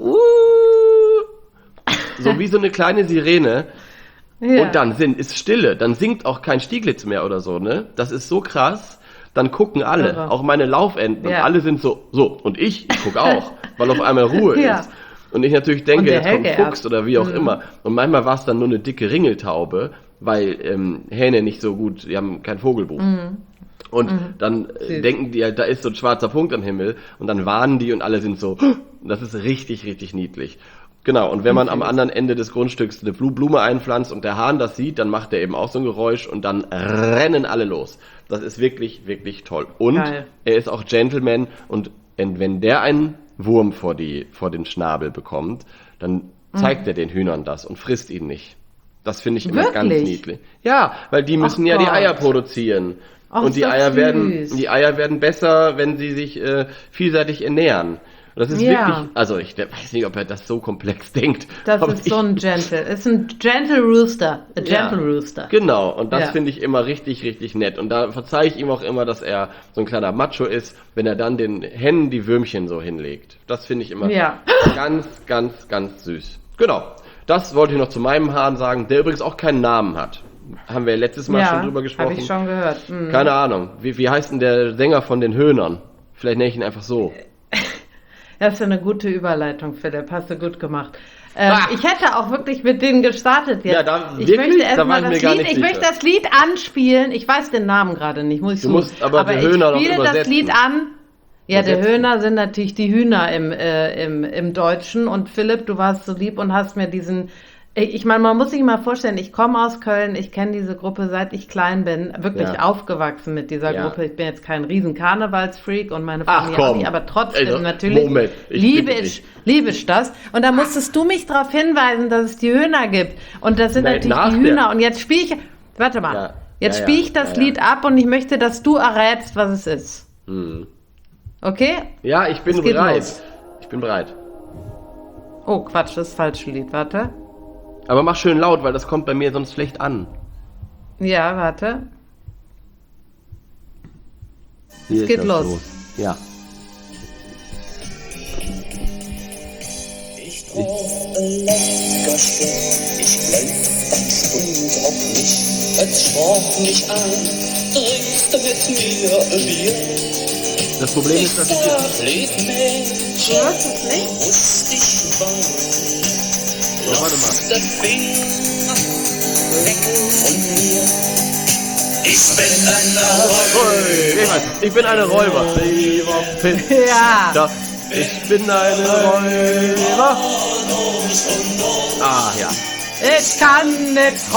so wie so eine kleine Sirene. Ja. Und dann ist Stille, dann singt auch kein Stieglitz mehr oder so, ne? Das ist so krass. Dann gucken alle, Irre. auch meine Laufenten, Ja. und alle sind so, und ich gucke auch, weil auf einmal Ruhe Ja. ist. Und ich natürlich denke, Und der jetzt kommt ein Helge Fuchs erst. oder wie auch immer. Und manchmal war es dann nur eine dicke Ringeltaube, weil Hähne nicht so gut, die haben kein Vogelbuch. Und dann Süß. denken die halt, da ist so ein schwarzer Punkt am Himmel und dann warnen die und alle sind so, das ist richtig, richtig niedlich. Genau, und wenn man am anderen Ende des Grundstücks eine Blume einpflanzt und der Hahn das sieht, dann macht er eben auch so ein Geräusch und dann rennen alle los. Das ist wirklich, wirklich toll. Und Geil. er ist auch Gentleman und wenn der einen Wurm vor den Schnabel bekommt, dann zeigt er den Hühnern das und frisst ihn nicht. Das finde ich immer ganz Wirklich? niedlich. Ja, weil die müssen Ach ja die Gott. Eier produzieren. Ach, Und die ist das Eier süß. werden besser, wenn sie sich vielseitig ernähren. Und das ist Ja. wirklich, also ich weiß nicht, ob er das so komplex denkt. Das aber ist so ein Gentle Rooster. A Gentle Rooster. Genau, und das Ja. finde ich immer richtig, richtig nett. Und da verzeihe ich ihm auch immer, dass er so ein kleiner Macho ist, wenn er dann den Hennen die Würmchen so hinlegt. Das finde ich immer Ja. ganz, ganz, ganz süß. Genau, das wollte ich noch zu meinem Hahn sagen, der übrigens auch keinen Namen hat. Haben wir letztes Mal schon drüber gesprochen. habe ich schon gehört. Mhm. Keine Ahnung. Wie heißt denn der Sänger von den Höhnern? Vielleicht nenne ich ihn einfach so. Das ist eine gute Überleitung, Philipp. Hast du gut gemacht. Ah. Ich hätte auch wirklich mit denen gestartet jetzt. Ja, da- ich wirklich? möchte erst Da war mal ich mir das gar Lied, nicht ich möchte sicher. das Lied anspielen. Ich weiß den Namen gerade nicht, muss ich Du suchen. musst aber die Höhner noch ich spiele das übersetzen. Lied an. Ja, die Übersetzen. Höhner sind natürlich die Hühner im Deutschen. Und Philipp, du warst so lieb und hast mir diesen Ich meine, man muss sich mal vorstellen, ich komme aus Köln, ich kenne diese Gruppe seit ich klein bin, wirklich Ja, aufgewachsen mit dieser ja. Gruppe. Ich bin jetzt kein riesen Karnevalsfreak und meine Ach Familie auch nicht, komm. aber trotzdem Also, natürlich Moment, ich bitte dich. liebe ich das. Und da musstest du mich darauf hinweisen, dass es die Hühner gibt. Und das sind Nein, natürlich nach die der. Hühner. Und jetzt spiele ich, warte mal, Ja, jetzt ja, spiele ja, ich das ja, ja. Lied ab und ich möchte, dass du errätst, was es ist. Okay? Ja, ich bin Es geht bereit. los. Ich bin bereit. Oh, Quatsch, das ist das falsche Lied, warte. Aber mach schön laut, weil das kommt bei mir sonst schlecht an. Ja, warte. Hier ist geht das los. Ja. Ich brauch Elektrikerchen, ich glaub, das bringt auch nicht. Jetzt sprach mich an, trinkst du mit mir ein Bier? Das Problem Ich ist, dass ich sag, lieb Mädchen, Du hörst es nicht? muss dich warnen. Ja, warte mal. Lass den Finger weg von mir. Ich bin ein Ich bin eine Räuber. Ja. Da, ich bin eine Räuber. Ah, ja. Ich kann nicht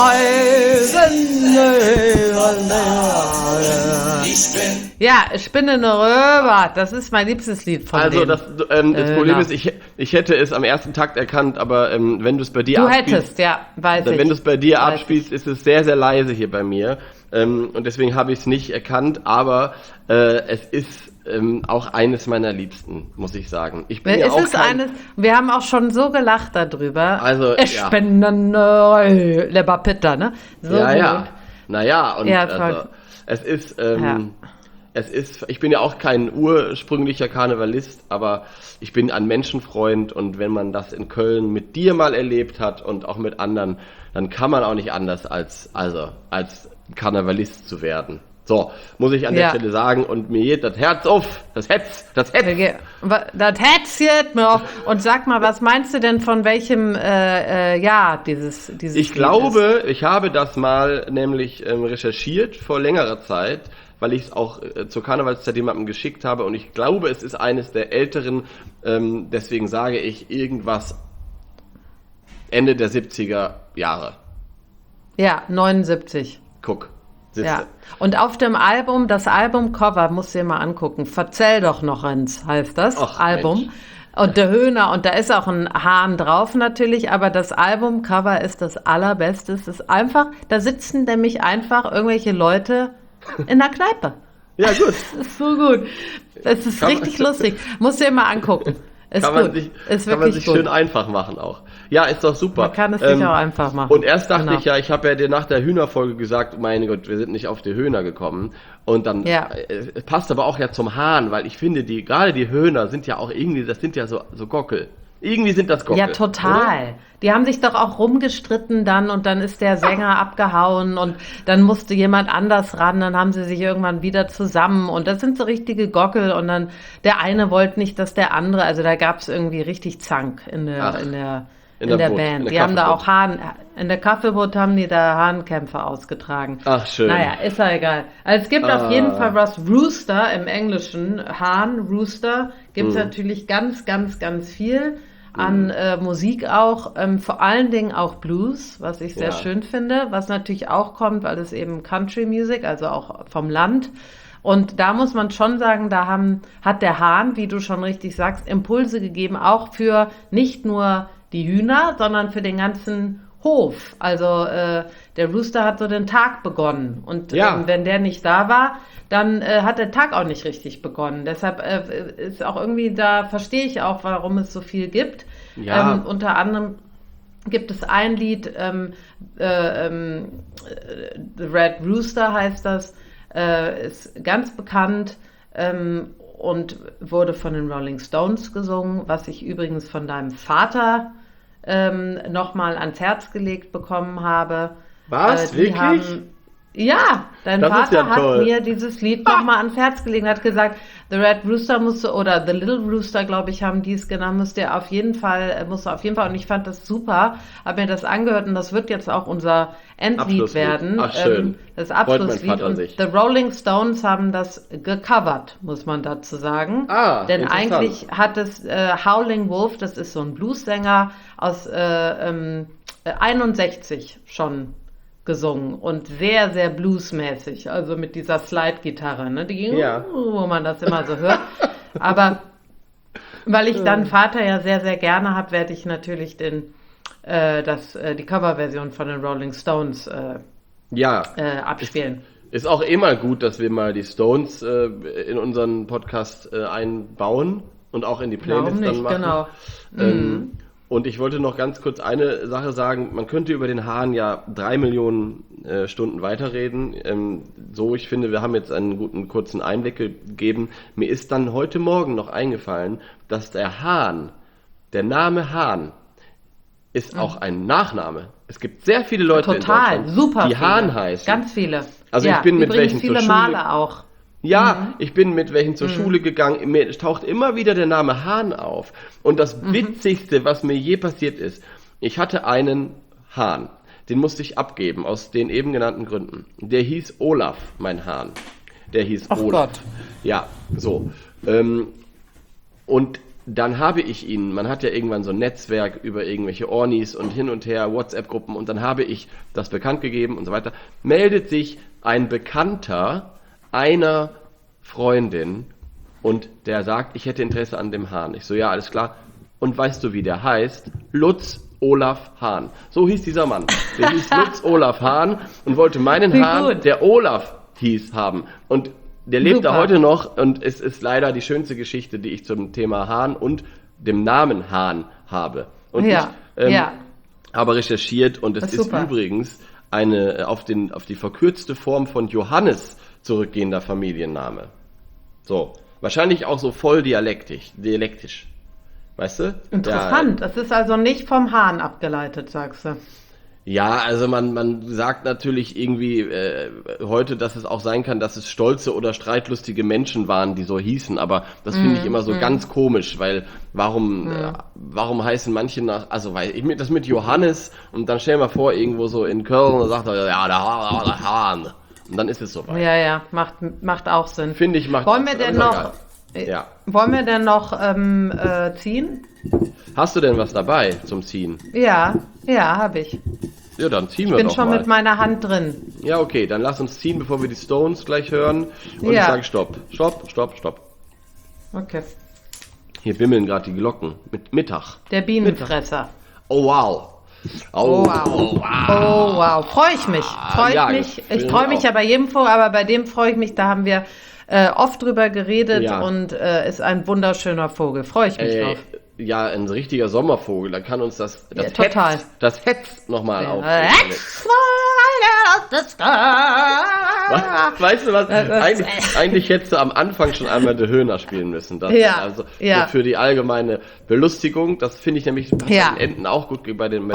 reisen. Ich bin Ja, ich bin eine Röber. Das ist mein liebstes Lied von Also denen. das Problem na. ist, ich hätte es am ersten Takt erkannt, aber wenn du es bei dir Du abspielst, hättest, ja, weiß ich. wenn du es bei dir Weiß abspielst, ist es sehr, sehr leise hier bei mir. Und deswegen habe ich es nicht erkannt, aber es ist auch eines meiner Liebsten, muss ich sagen. Ich bin ja Es auch ist eines, wir haben auch schon so gelacht darüber. Also, ich ja. bin eine Leber Pitter, ne? So ja, gut. ja. Naja, und Ja, also, toll. es ist, Ja. ich bin ja auch kein ursprünglicher Karnevalist, aber ich bin ein Menschenfreund und wenn man das in Köln mit dir mal erlebt hat und auch mit anderen, dann kann man auch nicht anders als Karnevalist zu werden. So, muss ich an der Ja. Stelle sagen und mir geht das Herz auf, das Hetz. Das hättest mir auf. Und sag mal, was meinst du denn von welchem Jahr dieses Ich Lied glaube, ich habe das mal nämlich recherchiert vor längerer Zeit, weil ich es auch zur Karnevalszeit jemandem geschickt habe und ich glaube, es ist eines der älteren, deswegen sage ich irgendwas Ende der 70er Jahre. ist? Ja, 79. Guck, Ja. siehste. Und auf dem Album, das Albumcover, musst du dir mal angucken. Verzähl doch noch eins, heißt das Ach, Album. Mensch. Und der Höhner, und da ist auch ein Hahn drauf natürlich, aber das Albumcover ist das allerbeste. Es ist einfach, da sitzen nämlich einfach irgendwelche Leute in der Kneipe. Ja, gut. Das ist so gut. Das ist Kann man- richtig lustig. Musst du dir mal angucken. Ist Kann gut. man sich, Ist kann man wirklich sich gut. schön einfach machen auch. Ja, ist doch super. Man kann es sich auch einfach machen. Und erst dachte Genau. ich ja, ich habe ja dir nach der Hühnerfolge gesagt, meine Gott, wir sind nicht auf die Höhner gekommen. Und dann Ja. es passt aber auch ja zum Hahn, weil ich finde, gerade die Höhner sind ja auch irgendwie, das sind ja so Gockel. Irgendwie sind das Gockel. Ja, total. Die haben sich doch auch rumgestritten dann und dann ist der Sänger abgehauen und dann musste jemand anders ran, dann haben sie sich irgendwann wieder zusammen und das sind so richtige Gockel und dann der eine wollte nicht, dass der andere, also da gab es irgendwie richtig Zank in der, Ach, in der, in in der der Boot, Band. in der Die haben da auch Kaffeeboot. in der Kaffeeboot haben die da Hahnkämpfe ausgetragen. Ach, schön. Naja, ist ja egal. Also es gibt auf jeden Fall was Rooster im Englischen, Hahn, Rooster, gibt es natürlich ganz, ganz, ganz viel an Musik auch, vor allen Dingen auch Blues, was ich sehr Ja. schön finde, was natürlich auch kommt, weil es eben Country Music, also auch vom Land. Und da muss man schon sagen, hat der Hahn, wie du schon richtig sagst, Impulse gegeben, auch für nicht nur die Hühner, sondern für den ganzen Hof. Also der Rooster hat so den Tag begonnen. Und Ja. wenn der nicht da war, dann hat der Tag auch nicht richtig begonnen. Deshalb ist auch irgendwie, da verstehe ich auch, warum es so viel gibt. Ja. Unter anderem gibt es ein Lied, The Red Rooster heißt das, ist ganz bekannt und wurde von den Rolling Stones gesungen, was ich übrigens von deinem Vater nochmal ans Herz gelegt bekommen habe. Was? Die Wirklich? Ja, dein Das ist Vater ja hat toll. mir dieses Lied nochmal ans Herz gelegt, hat gesagt, The Red Rooster oder The Little Rooster, glaube ich, haben die es genannt, musste auf jeden Fall, und ich fand das super, habe mir das angehört und das wird jetzt auch unser Endlied Abschlusslied. werden. Ach, schön. Das Freut mein Abschlusslied. Vater Und sich. The Rolling Stones haben das gecovert, muss man dazu sagen. Ah, Denn interessant. eigentlich hat es Howling Wolf, das ist so ein Bluessänger aus 61 schon gesungen und sehr, sehr bluesmäßig, also mit dieser Slide-Gitarre, ne? Ja. Wo man das immer so hört. Aber weil ich dann Vater ja sehr, sehr gerne habe, werde ich natürlich die Coverversion von den Rolling Stones Ja, abspielen. ist auch immer gut, dass wir mal die Stones in unseren Podcast einbauen und auch in die Playlist Warum dann nicht, machen. genau. Und ich wollte noch ganz kurz eine Sache sagen. Man könnte über den Hahn ja 3 Millionen Stunden weiterreden. Ich finde, wir haben jetzt einen guten kurzen Einblick gegeben. Mir ist dann heute Morgen noch eingefallen, dass der Name Hahn, ist auch ein Nachname. Es gibt sehr viele Leute in Deutschland, super die viele. Hahn heißen. Ganz viele. Also ich bin mit übrigens welchen viele zur Schule- Male auch. Ja, ich bin mit welchen zur Schule gegangen. Mir taucht immer wieder der Name Hahn auf. Und das Witzigste, was mir je passiert ist, ich hatte einen Hahn. Den musste ich abgeben, aus den eben genannten Gründen. Der hieß Olaf, mein Hahn. Der hieß Ach Olaf. Gott. Ja, so. Und dann habe ich ihn, man hat ja irgendwann so ein Netzwerk über irgendwelche Ornis und hin und her, WhatsApp-Gruppen, und dann habe ich das bekannt gegeben und so weiter. Meldet sich ein Bekannter einer Freundin und der sagt, ich hätte Interesse an dem Hahn. Ich so, ja, alles klar. Und weißt du, wie der heißt? Lutz Olaf Hahn. So hieß dieser Mann. Der hieß Lutz Olaf Hahn und wollte meinen Wie Hahn, gut. der Olaf hieß, haben. Und der lebt da Super. heute noch und es ist leider die schönste Geschichte, die ich zum Thema Hahn und dem Namen Hahn habe. Und Ja, ich ja. habe recherchiert und es Das ist ist super. übrigens eine auf die verkürzte Form von Johannes zurückgehender Familienname. So, wahrscheinlich auch so voll dialektisch. Weißt du? Interessant. Das ist also nicht vom Hahn abgeleitet, sagst du. Ja, also man sagt natürlich irgendwie heute, dass es auch sein kann, dass es stolze oder streitlustige Menschen waren, die so hießen, aber das finde ich immer so ganz komisch, weil warum heißen manche weil ich das mit Johannes und dann stell mal vor, irgendwo so in Köln, da sagt er, ja, der Hahn. Und dann ist es soweit. Ja, ja, macht auch Sinn. Finde ich, macht Wollen wir aber denn ist noch, egal. Ja. wollen wir denn noch ziehen? Hast du denn was dabei zum Ziehen? Ja, habe ich. Ja, dann ziehen wir Bin doch schon mal. mit meiner Hand drin. Ja, okay, dann lass uns ziehen, bevor wir die Stones gleich hören. Und Ja. ich sage Stopp. Stopp. Okay. Hier bimmeln gerade die Glocken. Mit Mittag. Der Bienenfresser. Oh, wow. Oh, wow. Oh, wow. Freue ich mich. ja, Ich finde freue ich mich auch. ja bei jedem Vogel, aber bei dem freue ich mich. Da haben wir oft drüber geredet Ja. und ist ein wunderschöner Vogel. Freue ich mich drauf. Ja, ein richtiger Sommervogel. Da kann uns das Ja, total. Hetz nochmal auf. Ja. Weißt du was? Eigentlich hättest du am Anfang schon einmal De Höhner spielen müssen. Das Ja, also ja. so für die allgemeine Belustigung. Das finde ich nämlich passt Ja. bei den Enten auch gut bei den